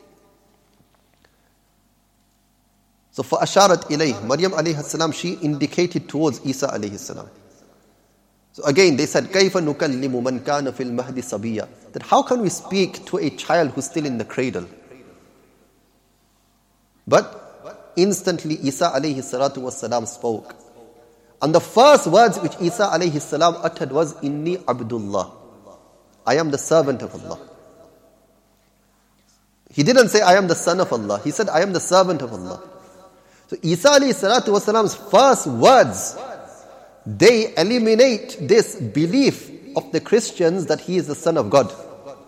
So فَأَشَارَتْ إِلَيْهِ, Maryam alayhi salam, she indicated towards Isa alayhi salam. So again they said, كَيْفَ نُكَلِّمُ مَنْ كَانَ فِي الْمَهْدِ صَبِيًّا, that how can we speak to a child who's still in the cradle? But instantly Isa alayhi salatu wasalam spoke. And the first words which Isa alayhi salam uttered was, Inni Abdullah, I am the servant of Allah. He didn't say I am the son of Allah. He said I am the servant of Allah. So Isa alayhi salatu wasalam's first words, they eliminate this belief of the Christians that he is the son of God.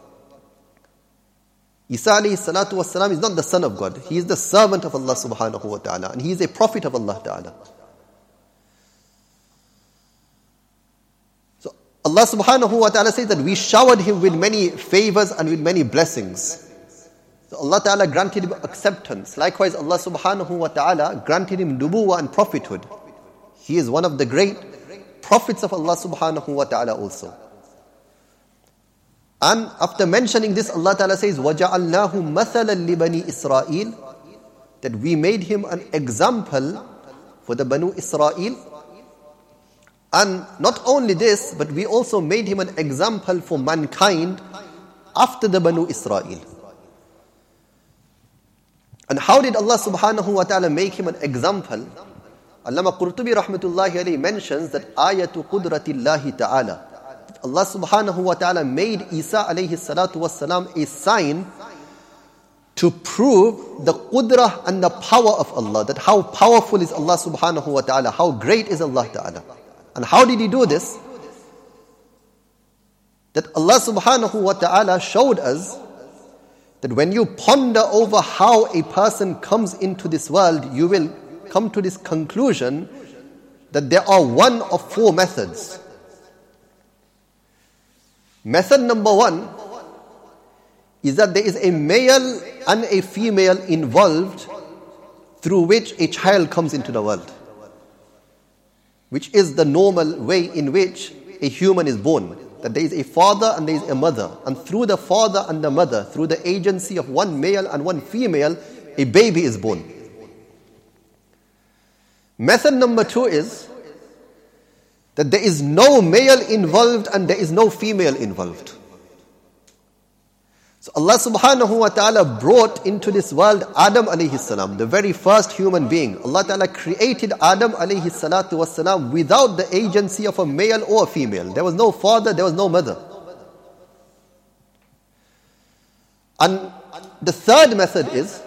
Isa alayhi salatu wasalam is not the son of God. He is the servant of Allah subhanahu wa ta'ala, and he is a prophet of Allah ta'ala. So Allah subhanahu wa ta'ala says that we showered him with many favors and with many blessings. So Allah ta'ala granted him acceptance. Likewise, Allah subhanahu wa ta'ala granted him nubuwwah and prophethood. He is one of the great prophets of Allah subhanahu wa ta'ala also. And after mentioning this, Allah ta'ala says, وَجَعَلْنَاهُ مَثَلًا لِبَنِي إِسْرَائِيلِ, that we made him an example for the Banu Israel. And not only this, but we also made him an example for mankind after the Banu Israel. And how did Allah subhanahu wa ta'ala make him an example? Allama Qurtubi rahmatullahi alayhi mentions that ayatu qudratillahi ta'ala. Allah subhanahu wa ta'ala made Isa alayhi salatu wassalam a sign to prove the qudrah and the power of Allah, that how powerful is Allah subhanahu wa ta'ala, how great is Allah ta'ala. And how did he do this? That Allah subhanahu wa ta'ala showed us that when you ponder over how a person comes into this world, you will come to this conclusion that there are one of four methods. Method number one is that there is a male and a female involved through which a child comes into the world, which is the normal way in which a human is born. That there is a father and there is a mother, and through the father and the mother, through the agency of one male and one female, a baby is born. Method number two is that there is no male involved and there is no female involved. So Allah subhanahu wa ta'ala brought into this world Adam alayhi salam, the very first human being. Allah ta'ala created Adam alayhi salatu wassalam without the agency of a male or a female. There was no father, there was no mother. And the third method is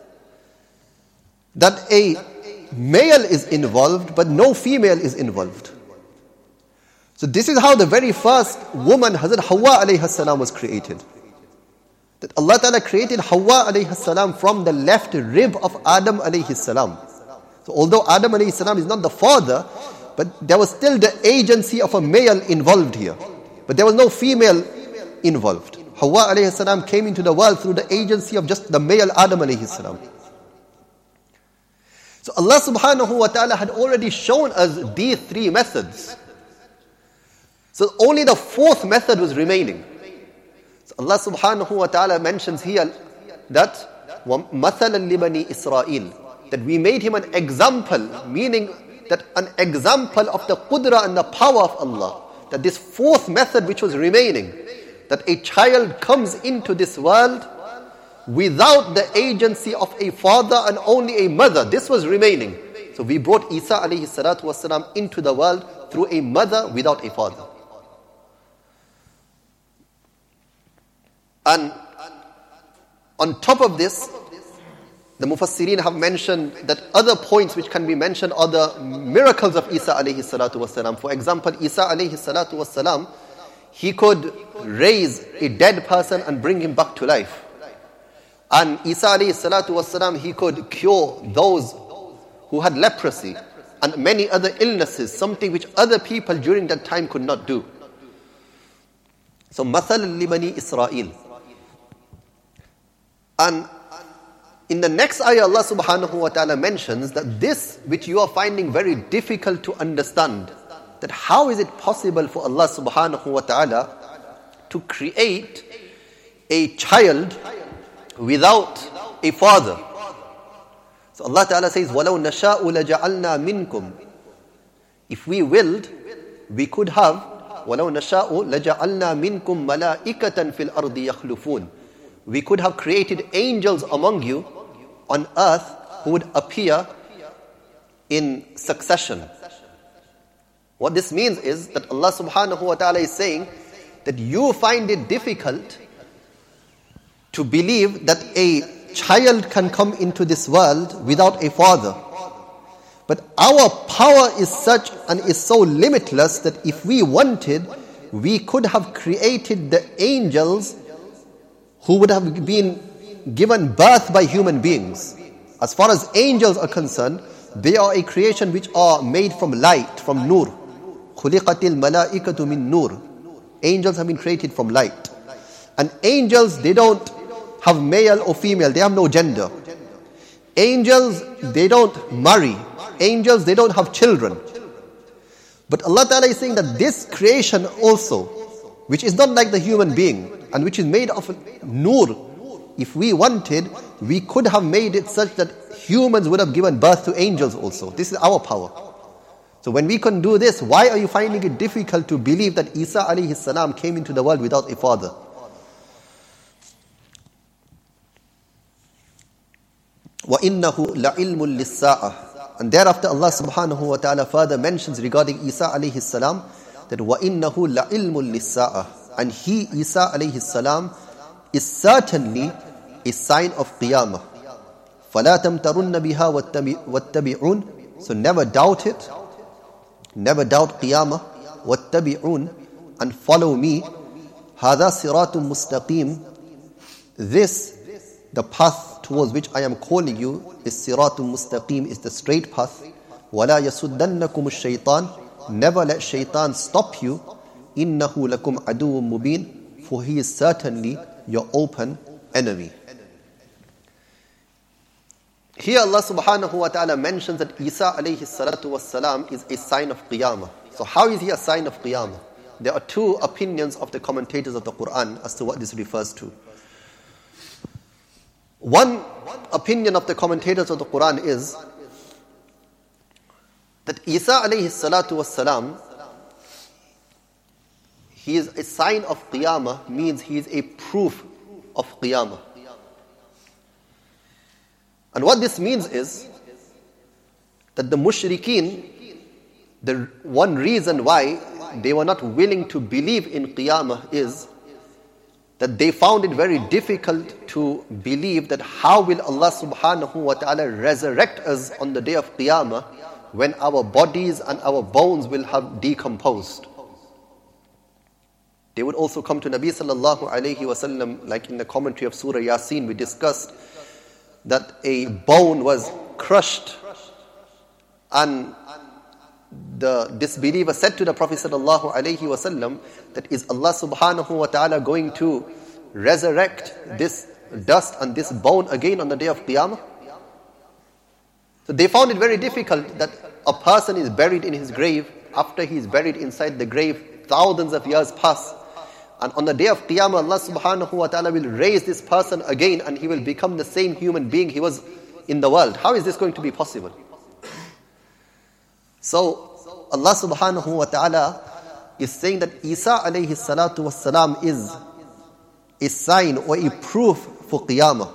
that a male is involved but no female is involved. So this is how the very first woman, Hazrat Hawa alayhi salam, was created. That Allah Ta'ala created Hawa alayhi salam from the left rib of Adam alayhi salam. So although Adam alayhi salam is not the father, but there was still the agency of a male involved here. But there was no female involved. Hawa alayhi salam came into the world through the agency of just the male Adam alayhi salam. So Allah subhanahu wa ta'ala had already shown us these three methods. So only the fourth method was remaining. So Allah subhanahu wa ta'ala mentions here that وَمَثَلًا لِبَنِي إِسْرَائِيلِ, that we made him an example, meaning that an example of the qudra and the power of Allah. That this fourth method which was remaining, that a child comes into this world without the agency of a father and only a mother, this was remaining. So we brought Isa alayhi salatu wasalam into the world through a mother without a father. And on top of this, the Mufassirin have mentioned that other points which can be mentioned are the miracles of Isa alayhi salatu wasalam. For example, Isa alayhi salatu wasalam, he could raise a dead person and bring him back to life. And Isa alayhi salatu wasalam, he could cure those who had leprosy and many other illnesses, something which other people during that time could not do. So, مَثَلًا لِبَنِي إِسْرَائِيلِ. And in the next ayah, Allah subhanahu wa ta'ala mentions that this which you are finding very difficult to understand, that how is it possible for Allah subhanahu wa ta'ala to create a child without a father? So Allah ta'ala says, وَلَوْ نَشَاءُ لَجَعَلْنَا مِنْكُمْ. If we willed, we could have وَلَوْ نَشَاءُ لَجَعَلْنَا مِنْكُمْ مَلَائِكَةً فِي الْأَرْضِ يَخْلُفُونَ. We could have created angels among you on earth who would appear in succession. What this means is that Allah subhanahu wa ta'ala is saying that you find it difficult to believe that a child can come into this world without a father. But our power is such and is so limitless that if we wanted, we could have created the angels who would have been given birth by human beings. As far as angels are concerned, they are a creation which are made from light, from nur. خُلِقَتِ الْمَلَائِكَةُ مِن نُور. Angels have been created from light. And angels, they don't have male or female, they have no gender. Angels, they don't marry. Angels, they don't have children. But Allah Ta'ala is saying that this creation also, which is not like the human being, and which is made of nur, if we wanted, we could have made it such that humans would have given birth to angels also. This is our power. So when we can do this, why are you finding it difficult to believe that Isa alayhi salam came into the world without a father? وَإِنَّهُ لَعِلْمٌ لِلسَّاعَةِ. And thereafter Allah subhanahu wa ta'ala further mentions regarding Isa alayhi salam that وَإِنَّهُ لَعِلْمٌ لِلسَّاعَةِ. And he, Isa alayhi salam, is certainly a sign of Qiyamah. فَلَا تَمْتَرُنَّ بِهَا وَاتَّبِعُونَ. So never doubt it. Never doubt Qiyamah. وَاتَّبِعُونَ. And follow me. هَذَا صِرَاطٌ مُسْتَقِيمٌ. This, the path towards which I am calling you, is Siratul Mustaqim, is the straight path. وَلَا يَسُدَّنَّكُمُ الشَّيْطَانِ. Never let shaitan stop you. إِنَّهُ لَكُمْ عَدُوٌ مُبِينٌ. For he is certainly your open enemy. Here Allah subhanahu wa ta'ala mentions that Isa alayhi salatu was salam is a sign of Qiyamah. So how is he a sign of Qiyamah? There are two opinions of the commentators of the Quran as to what this refers to. One opinion of the commentators of the Quran is that Isa alayhi salatu was salam, he is a sign of Qiyamah, means he is a proof of Qiyamah. And what this means is that the mushrikeen, the one reason why they were not willing to believe in Qiyamah is that they found it very difficult to believe that how will Allah subhanahu wa ta'ala resurrect us on the day of Qiyamah when our bodies and our bones will have decomposed. They would also come to Nabi sallallahu alayhi wasallam, like in the commentary of Surah Yasin, we discussed that a bone was crushed and the disbeliever said to the Prophet sallallahu alayhi wasallam that is Allah subhanahu wa ta'ala going to resurrect this dust and this bone again on the day of Qiyamah? So they found it very difficult that a person is buried in his grave. After he is buried inside the grave, thousands of years pass. And on the day of Qiyamah, Allah subhanahu wa ta'ala will raise this person again and he will become the same human being he was in the world. How is this going to be possible? So Allah subhanahu wa ta'ala is saying that Isa alayhi salatu was salam is a sign or a proof for Qiyamah.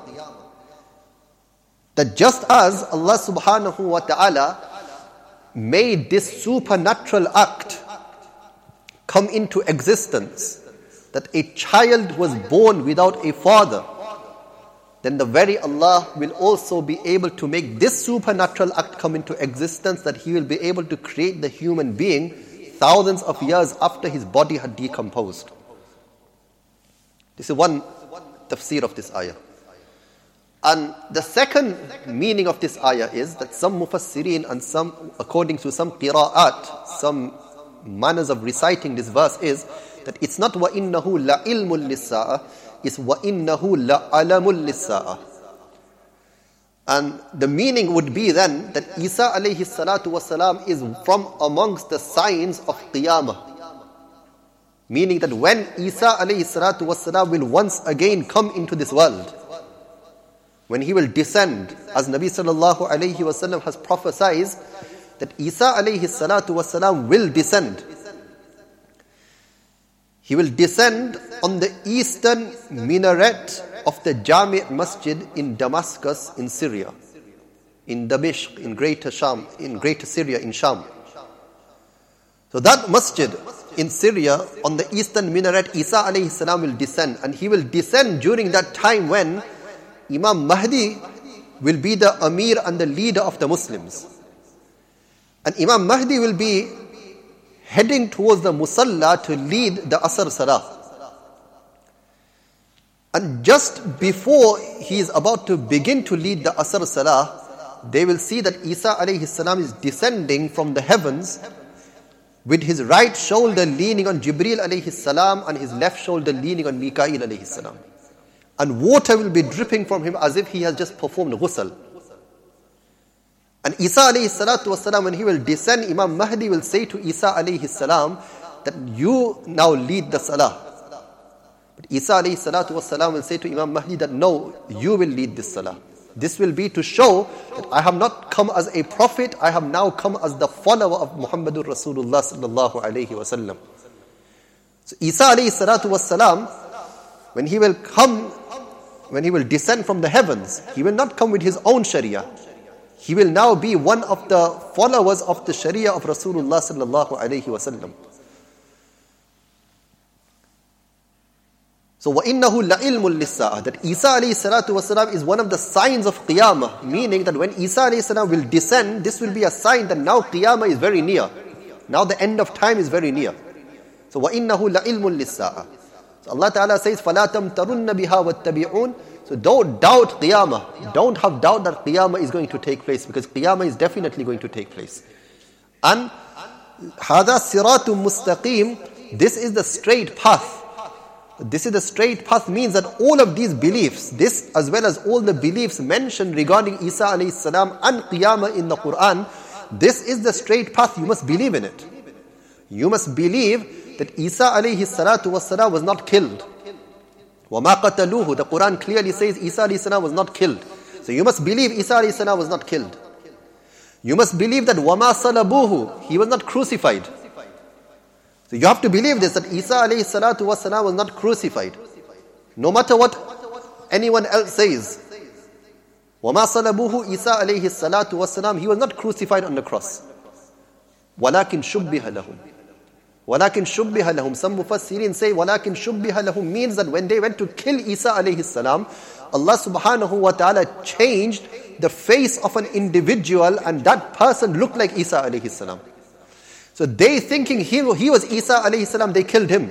That just as Allah subhanahu wa ta'ala made this supernatural act come into existence, that a child was born without a father, then the very Allah will also be able to make this supernatural act come into existence, that He will be able to create the human being thousands of years after his body had decomposed. This is one tafsir of this ayah. And the second meaning of this ayah is that some mufassirin and some, according to some qira'at, some manners of reciting this verse is that it's not وَإِنَّهُ لَعِلْمٌ لِلسَّاءَةِ, it's وَإِنَّهُ لَعَلَمٌ لِلسَّاءَةِ. And the meaning would be then that Isa alayhi salatu wasalam is from amongst the signs of Qiyamah. Meaning that when Isa alayhi salatu wasalam will once again come into this world, when he will descend, as Nabi sallallahu alayhi wasallam has prophesied, that Isa alayhi salatu wasalam will descend. He will descend on the eastern minaret of the Jami' Masjid in Damascus in Syria, in Damashq, in Greater Sham, in Greater Syria, in Sham. So that masjid in Syria, on the eastern minaret, Isa alayhi salam will descend, and he will descend during that time when Imam Mahdi will be the Amir and the leader of the Muslims. And Imam Mahdi will be heading towards the Musalla to lead the Asr Salah. And just before he is about to begin to lead the Asr Salah, they will see that Isa alayhi salam is descending from the heavens with his right shoulder leaning on Jibreel alayhi salam and his left shoulder leaning on Mikail alayhi salam. And water will be dripping from him as if he has just performed ghusl. And Isa alayhi salatu wasalam, when he will descend, Imam Mahdi will say to Isa alayhi salam that you now lead the salah. But Isa alayhi salatu wasalam will say to Imam Mahdi that no, you will lead this salah. This will be to show that I have not come as a prophet, I have now come as the follower of Muhammadur Rasulullah sallallahu alayhi wasallam. So Isa alayhi salatu wasalam, when he will come, when he will descend from the heavens, he will not come with his own sharia. He will now be one of the followers of the sharia of Rasulullah sallallahu alayhi wasallam. So وَإِنَّهُ لَعِلْمٌ لِلسَّاعَةِ, that Isa alayhi salatu wasalam is one of the signs of Qiyamah, meaning that when Isa alayhi salam will descend, this will be a sign that now Qiyamah is very near. Now the end of time is very near. So وَإِنَّهُ لَعِلْمٌ لِلسَّاعَةِ. So Allah Ta'ala says, فَلَا تَمْتَرُنَّ بِهَا وَاتَّبِعُونَ. So don't doubt Qiyamah. Don't have doubt that Qiyamah is going to take place, because Qiyamah is definitely going to take place. And هَذَا صِرَاطٌ مُسْتَقِيمٌ. This is the straight path. This is the straight path means that all of these beliefs, this as well as all the beliefs mentioned regarding Isa alayhi salam and Qiyamah in the Quran, this is the straight path. You must believe in it. You must believe that Isa alayhi salatu wassalam was not killed. وَمَا قَتَلُوهُ. The Quran clearly says Isa alayhi salam was not killed. So you must believe Isa alayhi salam was not killed. You must believe that وَمَا صَلَبُوهُ. He was not crucified. So you have to believe this, that Isa alayhi salatu wasalam was not crucified. No matter what anyone else says. وَمَا صَلَبُوهُ. Isa alayhi salatu wasalam, he was not crucified on the cross. وَلَكِنْ شُبِّهَ لَهُمْ. وَلَكِنْ شُبِّهَ لَهُمْ. Some mufassirin say وَلَكِنْ شُبِّهَ لَهُمْ means that when they went to kill Isa alayhi salam, Allah subhanahu wa ta'ala changed the face of an individual and that person looked like Isa alayhi salam. So they thinking he was Isa alayhi salam, they killed him.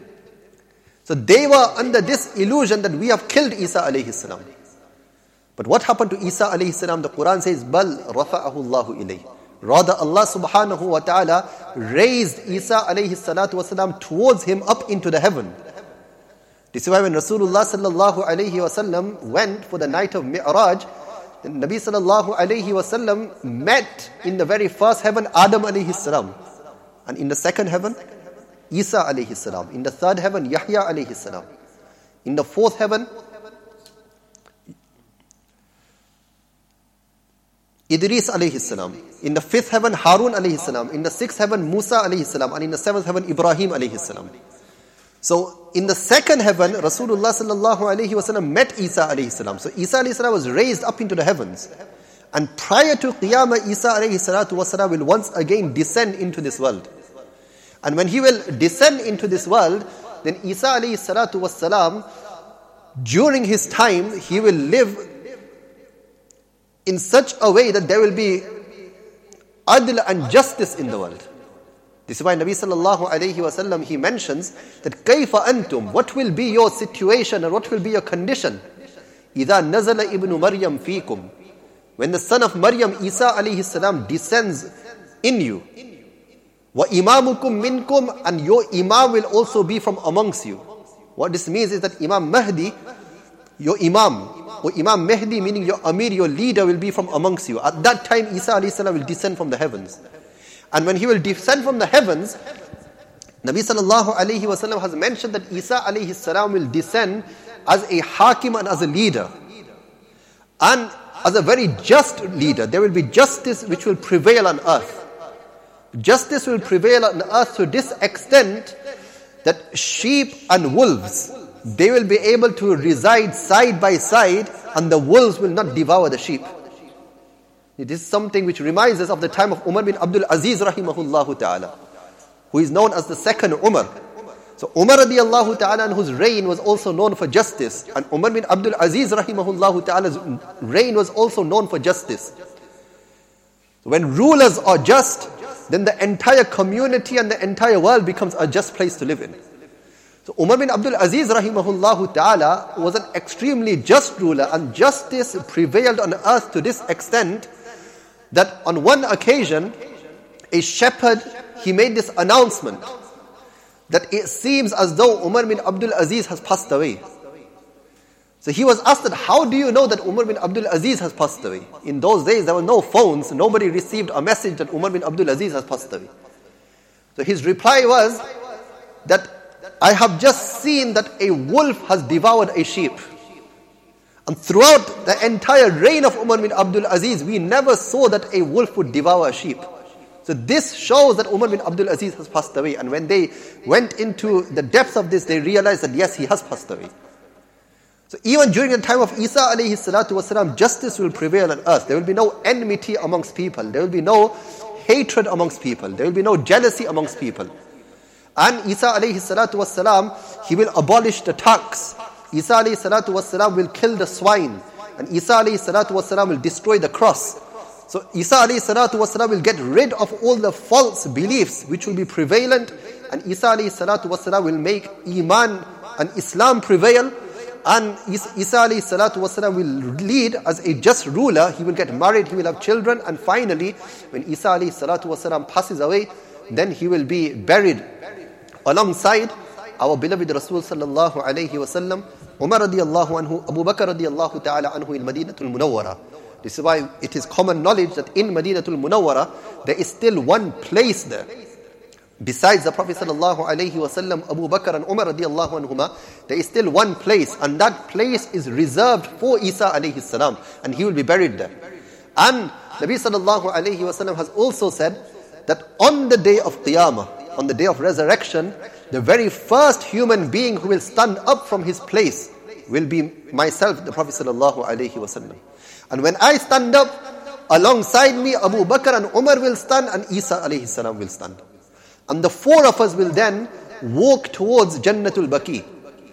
So they were under this illusion that we have killed Isa alayhi salam. But what happened to Isa alayhi salam? The Quran says, بَلْ رَفَعَهُ اللَّهُ إِلَيْهِ. Rather Allah subhanahu wa ta'ala raised Isa alayhi salatu wasalam towards him up into the heaven. This is why when Rasulullah sallallahu alayhi wasallam went for the night of Mi'raj, the Nabi sallallahu alayhi wasallam met in the very first heaven Adam alayhi salam. And in the second heaven, Isa alayhi salam. In the third heaven, Yahya alayhi salam. In the fourth heaven, Idris alayhi salam. In the fifth heaven, Harun alayhi salam. In the sixth heaven, Musa alayhi salam. And in the seventh heaven, Ibrahim alayhi salam. So in the second heaven, Rasulullah sallallahu alayhi wasallam met Isa alayhi salam. So Isa alayhi salam was raised up into the heavens. And prior to Qiyamah, Isa alayhi salatu wasalam will once again descend into this world. And when he will descend into this world, then Isa alayhi salatu wasalam, during his time, he will live in such a way that there will be adl and justice in the world. This is why Nabi sallallahu alayhi wasallam, he mentions that kayfa antum, what will be your situation and what will be your condition? إِذَا نَزَلَ ibn Maryam fiikum. When the son of Maryam, Isa alayhi salam, descends in you. وَإِمَامُكُمْ مِنْكُمْ. And your imam will also be from amongst you. What this means is that Imam Mahdi, your imam, or Imam Mahdi meaning your Amir, your leader will be from amongst you. At that time Isa alayhi salam will descend from the heavens. And when he will descend from the heavens, Nabi sallallahu alayhi wasallam has mentioned that Isa alayhi salam will descend as a hakim and as a leader. And as a very just leader. There will be justice which will prevail on earth. Justice will prevail on earth to this extent that sheep and wolves, they will be able to reside side by side and the wolves will not devour the sheep. It is something which reminds us of the time of Umar bin Abdul Aziz rahimahullah ta'ala, who is known as the second Umar. So Umar radiyallahu ta'ala, whose reign was also known for justice, and Umar bin Abdul Aziz rahimahullah ta'ala's reign was also known for justice. When rulers are just, then the entire community and the entire world becomes a just place to live in. So Umar bin Abdul Aziz rahimahullah ta'ala was an extremely just ruler, and justice prevailed on earth to this extent that on one occasion, a shepherd, he made this announcement that it seems as though Umar bin Abdul Aziz has passed away. So he was asked that, how do you know that Umar bin Abdul Aziz has passed away? In those days there were no phones, nobody received a message that Umar bin Abdul Aziz has passed away. So his reply was that, I have just seen that a wolf has devoured a sheep. And throughout the entire reign of Umar bin Abdul Aziz, we never saw that a wolf would devour a sheep. So this shows that Umar bin Abdul Aziz has passed away. And when they went into the depths of this, they realized that yes, he has passed away. So even during the time of Isa alayhi salatu wasalam, justice will prevail on earth. There will be no enmity amongst people. There will be no hatred amongst people. There will be no jealousy amongst people. And Isa alayhi salatu wasalam, he will abolish the tax. Isa alayhi salatu wasalam will kill the swine. And Isa alayhi salatu wasalam will destroy the cross. So Isa alayhi salatu wasalam will get rid of all the false beliefs which will be prevalent. And Isa alayhi salatu wasalam will make Iman and Islam prevail. And Isa alayhi salatu wasalam will lead as a just ruler. He will get married, he will have children. And finally, when Isa alayhi salatu wasalam passes away, then he will be buried alongside our beloved Rasul sallallahu alayhi wasallam, Umar radiyallahu anhu, Abu Bakr radiyallahu ta'ala anhu in Madinatul Munawwara. This is why it is common knowledge that in Madinatul Munawwara, there is still one place there. Besides the Prophet sallallahu alayhi wasallam, Abu Bakr and Umar radiyallahu anhuma, there is still one place, and that place is reserved for Isa alayhi salam, and he will be buried there. And Nabi sallallahu alayhi wasallam has also said that on the day of Qiyamah, on the day of resurrection, the very first human being who will stand up from his place will be myself, the Prophet sallallahu alayhi wasallam. And when I stand up, alongside me Abu Bakr and Umar will stand, and Isa alayhi salam will stand. And the four of us will then walk towards Jannatul Baqi.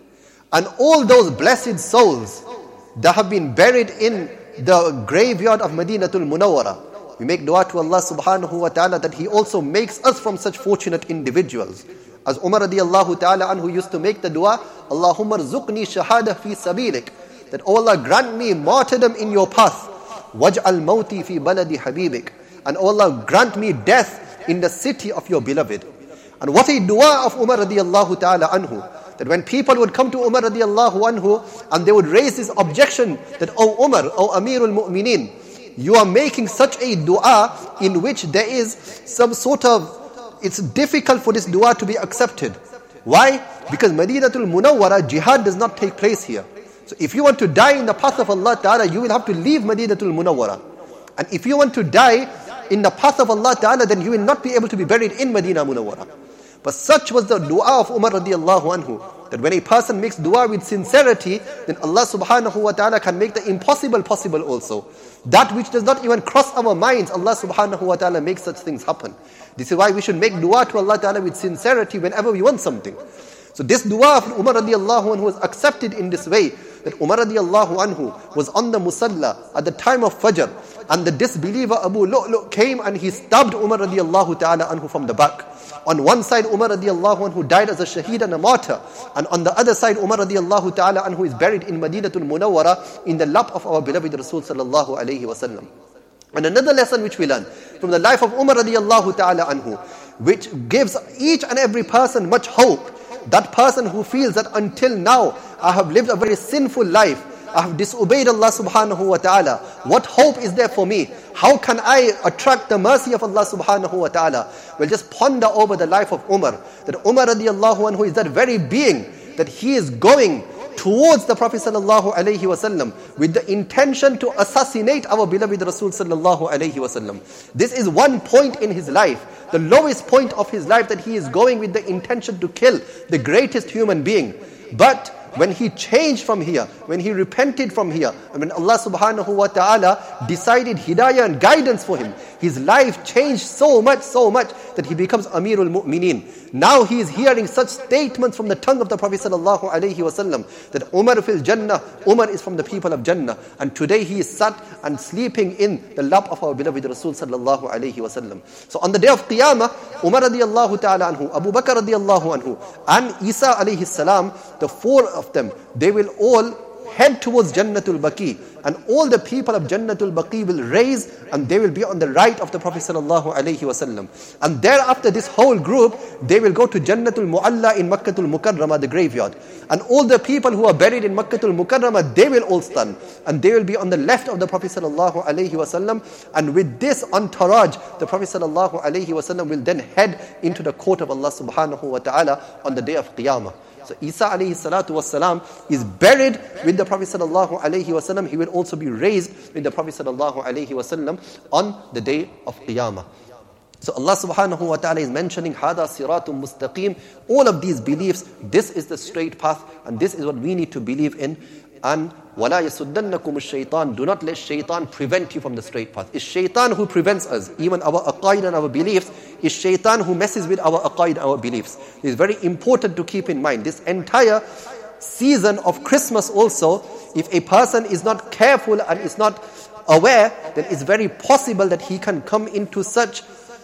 And all those blessed souls that have been buried in the graveyard of Madinatul Munawwara, we make dua to Allah subhanahu wa ta'ala that He also makes us from such fortunate individuals. As Umar radiyallahu ta'ala anhu used to make the dua, Allahumma rzuqni shahada fi sabilik, that oh Allah, grant me martyrdom in your path. Waj'al mawti fi baladi habibik, and oh Allah, grant me death in the city of your beloved. And what a dua of Umar radiyallahu ta'ala anhu, that when people would come to Umar radiyallahu anhu and they would raise this objection that, oh Umar, oh Amirul Mu'mineen, you are making such a dua in which there is some sort of, it's difficult for this dua to be accepted. Why? Because Madinatul Munawwara, jihad does not take place here. So if you want to die in the path of Allah Ta'ala, you will have to leave Madinatul Munawwara. And if you want to die in the path of Allah Ta'ala, then you will not be able to be buried in Madinah Munawwara. But such was the dua of Umar radiyallahu anhu, that when a person makes dua with sincerity, then Allah subhanahu wa ta'ala can make the impossible possible also. That which does not even cross our minds, Allah subhanahu wa ta'ala makes such things happen. This is why we should make dua to Allah ta'ala with sincerity whenever we want something. So this dua of Umar radiyallahu anhu was accepted in this way, that Umar radiyallahu anhu was on the musalla at the time of Fajr, and the disbeliever Abu Lu'lu' came and he stabbed Umar radiyallahu ta'ala anhu from the back. On one side, Umar radiyallahu anhu died as a shaheed and a martyr. And on the other side, Umar radiyallahu ta'ala anhu is buried in Madinatul Munawwara in the lap of our beloved Rasul sallallahu alayhi wasallam. And another lesson which we learn from the life of Umar radiyallahu ta'ala anhu, which gives each and every person much hope. That person who feels that until now I have lived a very sinful life, I have disobeyed Allah subhanahu wa ta'ala. What hope is there for me? How can I attract the mercy of Allah subhanahu wa ta'ala? Well, just ponder over the life of Umar. That Umar radiyallahu anhu is that very being that he is going towards the Prophet sallallahu alayhi wasallam with the intention to assassinate our beloved Rasul sallallahu alayhi wasallam. This is one point in his life, the lowest point of his life, that he is going with the intention to kill the greatest human being. But when he changed from here, when he repented from here, and when Allah subhanahu wa ta'ala decided hidayah and guidance for him, his life changed so much that he becomes Amirul Mu'mineen. Now he is hearing such statements from the tongue of the Prophet sallallahu alaihi wasallam that Umar fil Jannah, Umar is from the people of Jannah. And today he is sat and sleeping in the lap of our beloved Rasul sallallahu alaihi wasallam. So on the day of Qiyamah, Umar radiyallahu ta'ala anhu, Abu Bakr radiyallahu anhu, and Isa alayhi salam, the four of them, they will all head towards Jannatul Baqi, and all the people of Jannatul Baqi will raise, and they will be on the right of the Prophet sallallahu alaihi wasallam. And thereafter, this whole group, they will go to Jannatul Mu'alla in Makkatul Mukarramah, the graveyard. And all the people who are buried in Makkatul Mukarramah, they will all stand, and they will be on the left of the Prophet sallallahu alaihi wasallam. And with this entourage, the Prophet sallallahu alaihi wasallam will then head into the court of Allah subhanahu wa ta'ala on the day of Qiyamah. So Isa alayhi salatu wasalam is buried with the Prophet sallallahu alayhi wasallam. He will also be raised with the Prophet sallallahu alayhi wasallam on the day of Qiyamah. So Allah subhanahu wa ta'ala is mentioning Hada Siratum Mustaqim. All of these beliefs, this is the straight path, and this is what we need to believe in. And وَلَا يَسُدَّنَّكُمُ الشَّيْطَانِ, do not let shaitan prevent you from the straight path. It's shaitan who prevents us. Even our aqaid and our beliefs, it's shaitan who messes with our aqaid and our beliefs. It's very important to keep in mind. This entire season of Christmas also, if a person is not careful and is not aware, then it's very possible that he can come into such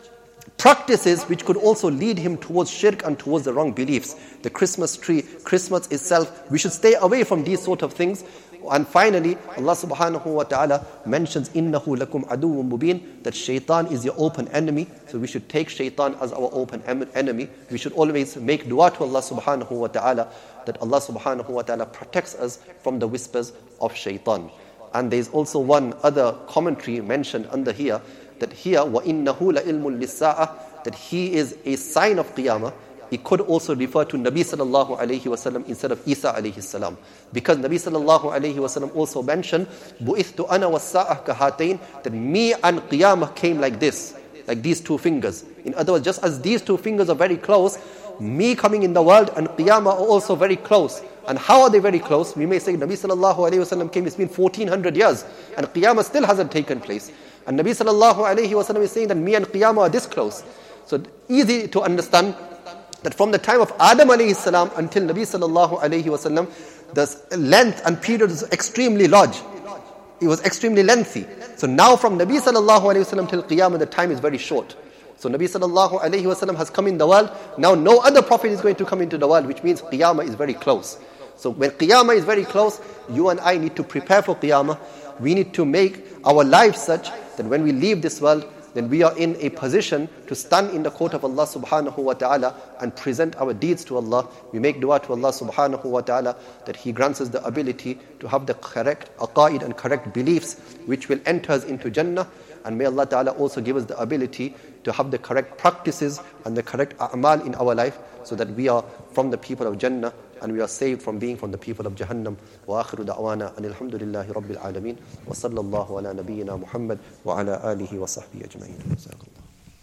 practices which could also lead him towards shirk and towards the wrong beliefs. The Christmas tree, Christmas itself, we should stay away from these sort of things. And finally, Allah subhanahu wa ta'ala mentions إِنَّهُ لَكُمْ عَدُوٌ مُبِينٌ, that shaitan is your open enemy. So we should take shaitan as our open enemy. We should always make dua to Allah subhanahu wa ta'ala that Allah subhanahu wa ta'ala protects us from the whispers of shaitan. And there is also one other commentary mentioned under here, that here, وَإِنَّهُ لَإِلْمٌ لِلسَّاعَةِ, that he is a sign of Qiyamah. It could also refer to Nabi sallallahu alayhi wasallam instead of Isa alayhi salam. Because Nabi sallallahu alayhi wasallam also mentioned, بُئِثْتُ أَنَا وَالسَّاءَةِ كَهَاتَيْنِ, that me and Qiyamah came like this, like these two fingers. In other words, just as these two fingers are very close, me coming in the world and Qiyamah are also very close. And how are they very close? We may say Nabi sallallahu alayhi wasallam came, it's been 1400 years, and Qiyamah still hasn't taken place. And Nabi sallallahu alayhi wasallam is saying that me and Qiyamah are this close. So easy to understand that from the time of Adam alayhi salam until Nabi sallallahu alayhi wasallam, the length and period is extremely large. It was extremely lengthy. So now from Nabi sallallahu alayhi wasallam till Qiyamah, the time is very short. So Nabi sallallahu alayhi wasallam has come in the world. Now no other prophet is going to come into the world, which means Qiyamah is very close. So when Qiyamah is very close, you and I need to prepare for Qiyamah. We need to make our lives such that when we leave this world, then we are in a position to stand in the court of Allah subhanahu wa ta'ala and present our deeds to Allah. We make dua to Allah subhanahu wa ta'ala that He grants us the ability to have the correct aqaid and correct beliefs which will enter us into Jannah. And may Allah ta'ala also give us the ability to have the correct practices and the correct a'mal in our life, so that we are from the people of Jannah and we are saved from being from the people of Jahannam. Wa akhiru da'wana anil hamdulillahi rabbil alameen wa sallallahu ala nabiyyina Muhammad wa ala alihi wa sahbihi ajma'in. Jazakallah.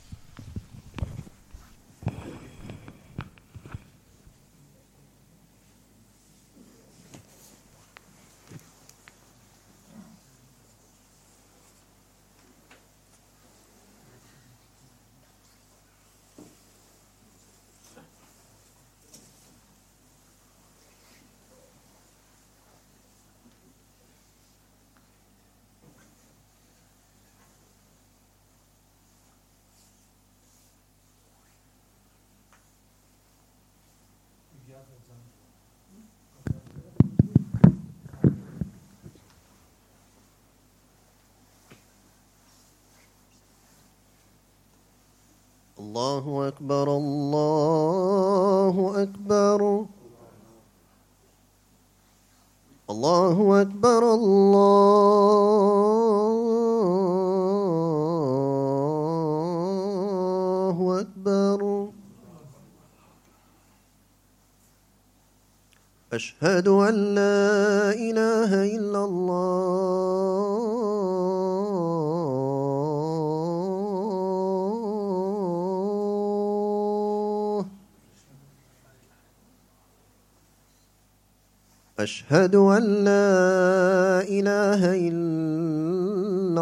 Allahu Akbar, Allahu Akbar. Allahu Akbar, Allahu Akbar. Ashhadu an la ilaha illallah. أشهد أن لا إله إلا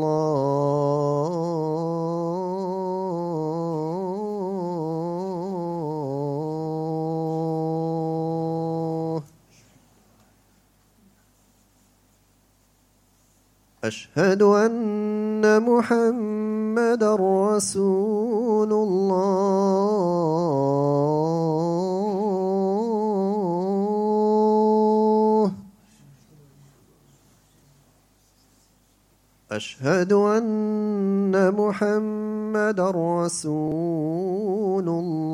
الله. أشهد أن محمدا رسول الله. أشهد أن محمدًا رسول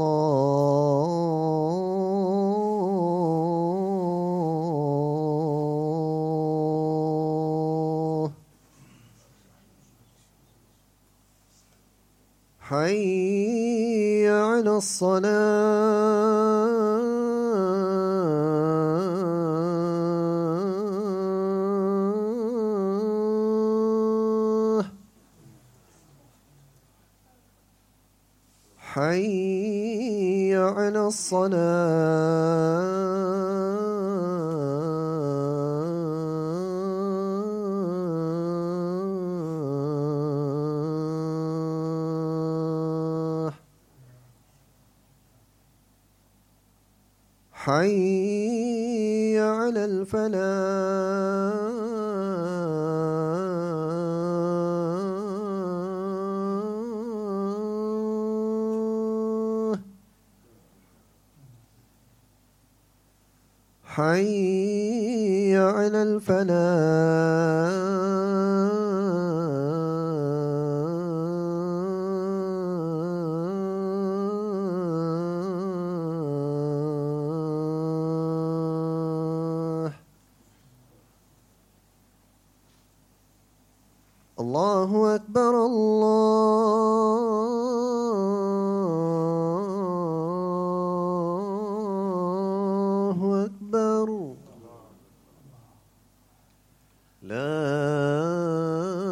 الله. حي على الصلاة. حي على الصلاة. حي على الفلاح. حي على الفلاح. الله أكبر الله أكبر. لا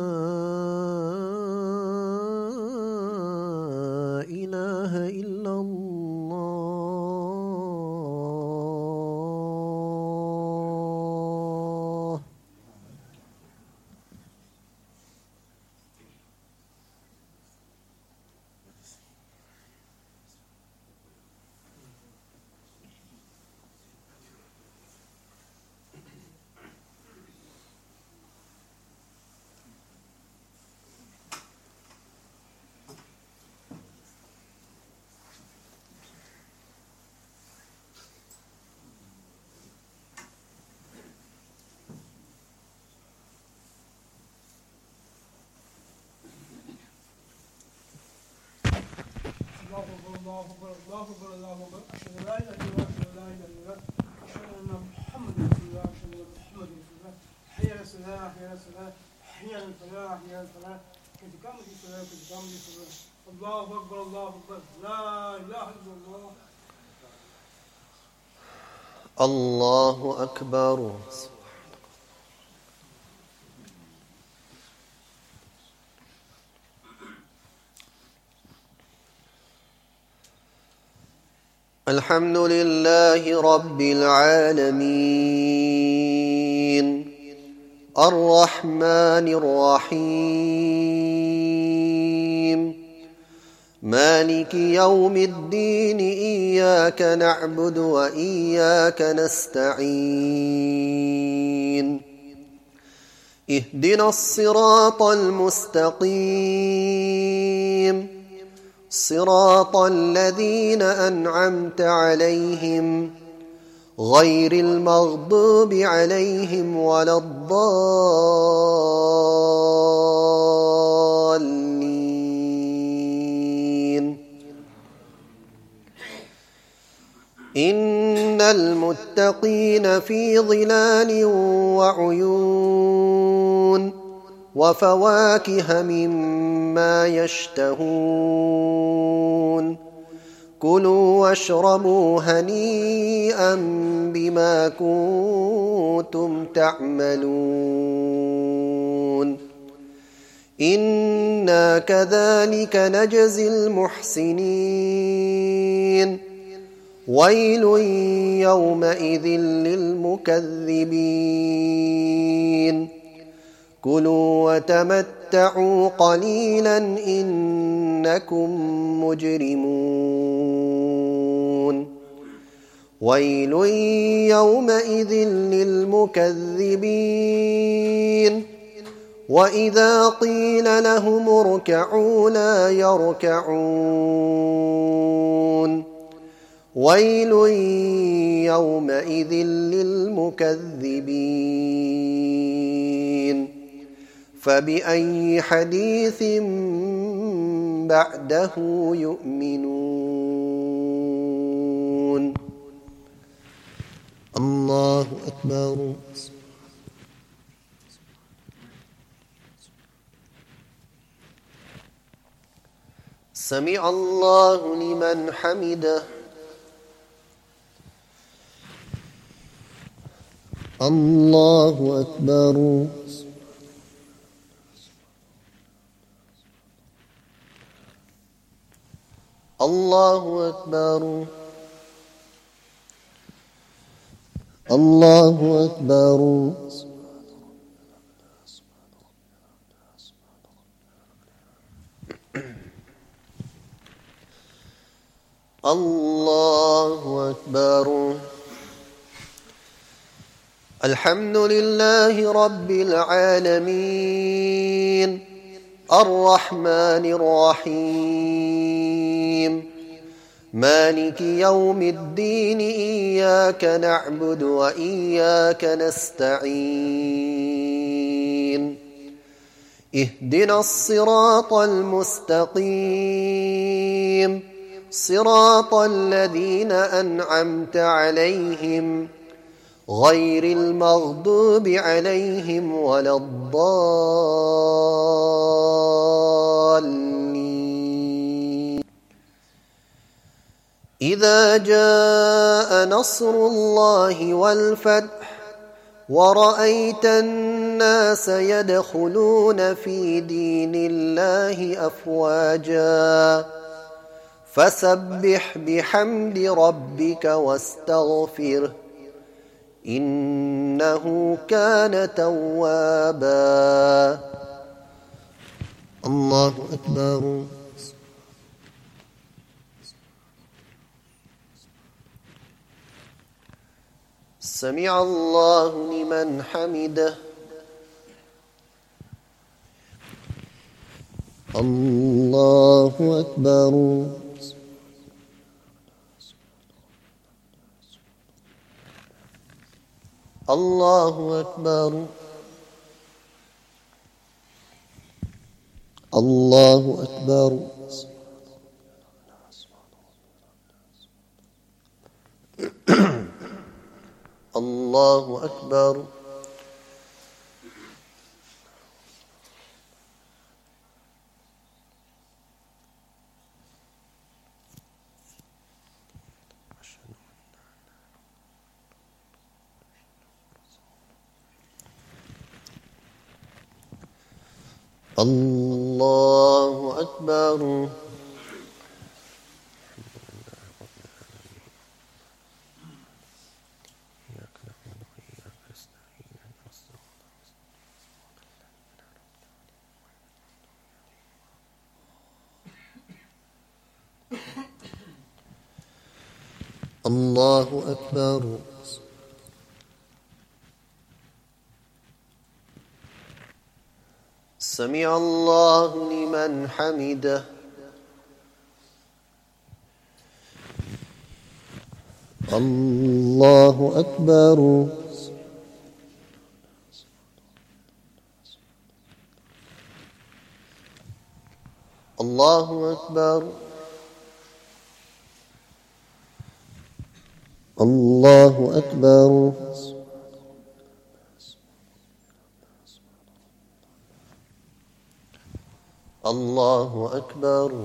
إله إلا الله.
الله أكبر الله أكبر الله أكبر الله أكبر أشهد أن لا إله إلا الله أشهد أن لا إله إلا الله أشهد أن محمدا رسول الله أشهد أن محمدا رسول الله. حي على الصلاة حي على الصلاة حي على الفلاح حي على الفلاح. قد قامت الصلاة قد قامت الصلاة. الله أكبر الله أكبر لا إله إلا الله.
الله أكبر. الحمد لله رب العالمين الرحمن الرحيم مالك يوم الدين إياك نعبد وإياك نستعين اهدنا الصراط المستقيم صراط الذين أنعمت عليهم غير المغضوب عليهم ولا الضالين. إن المتقين في ظلال وعيون وفواكه مما يشتهون كلوا واشربوا هنيئا بما كنتم تعملون إنا كذلك نجزي المحسنين ويل يومئذ للمكذبين كلوا وتمتعوا قليلا إنكم مجرمون ويل يومئذ للمكذبين وإذا قيل لهم اركعوا لا يركعون ويل يومئذ للمكذبين فبأي حديث بعده يؤمنون الله أكبر سمع الله لمن حمده الله أكبر الله أكبر الله أكبر الله أكبر الحمد لله رب العالمين الرحمن الرحيم مالك يوم الدين إياك نعبد وإياك نستعين اهدنا الصراط المستقيم صراط الذين أنعمت عليهم غير المغضوب عليهم ولا الضالين إذا جاء نصر الله والفتح ورأيت الناس يدخلون في دين الله أفواجا فسبح بحمد ربك واستغفره إنه كان توابا الله أكبر سمع الله لمن حمده الله أكبر الله أكبر الله أكبر الله أكبر الله أكبر الله أكبر سمع الله لمن حمده الله أكبر الله أكبر الله أكبر الله أكبر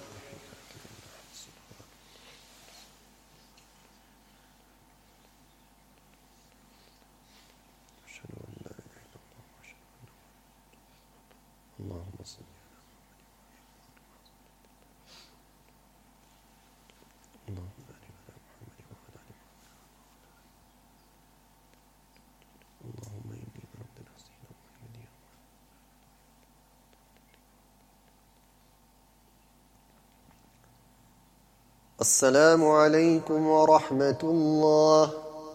السلام عليكم ورحمة الله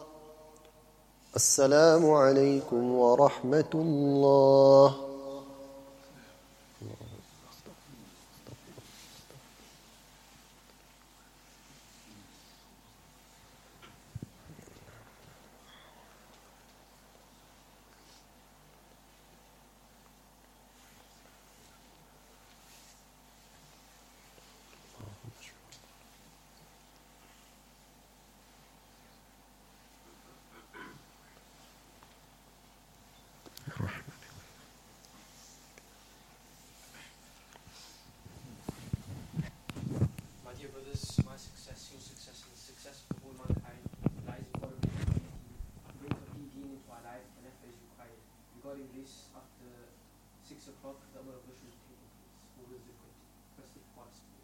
السلام عليكم ورحمة الله
following this after 6 o'clock, the Umrah should take place. Who will the 21st?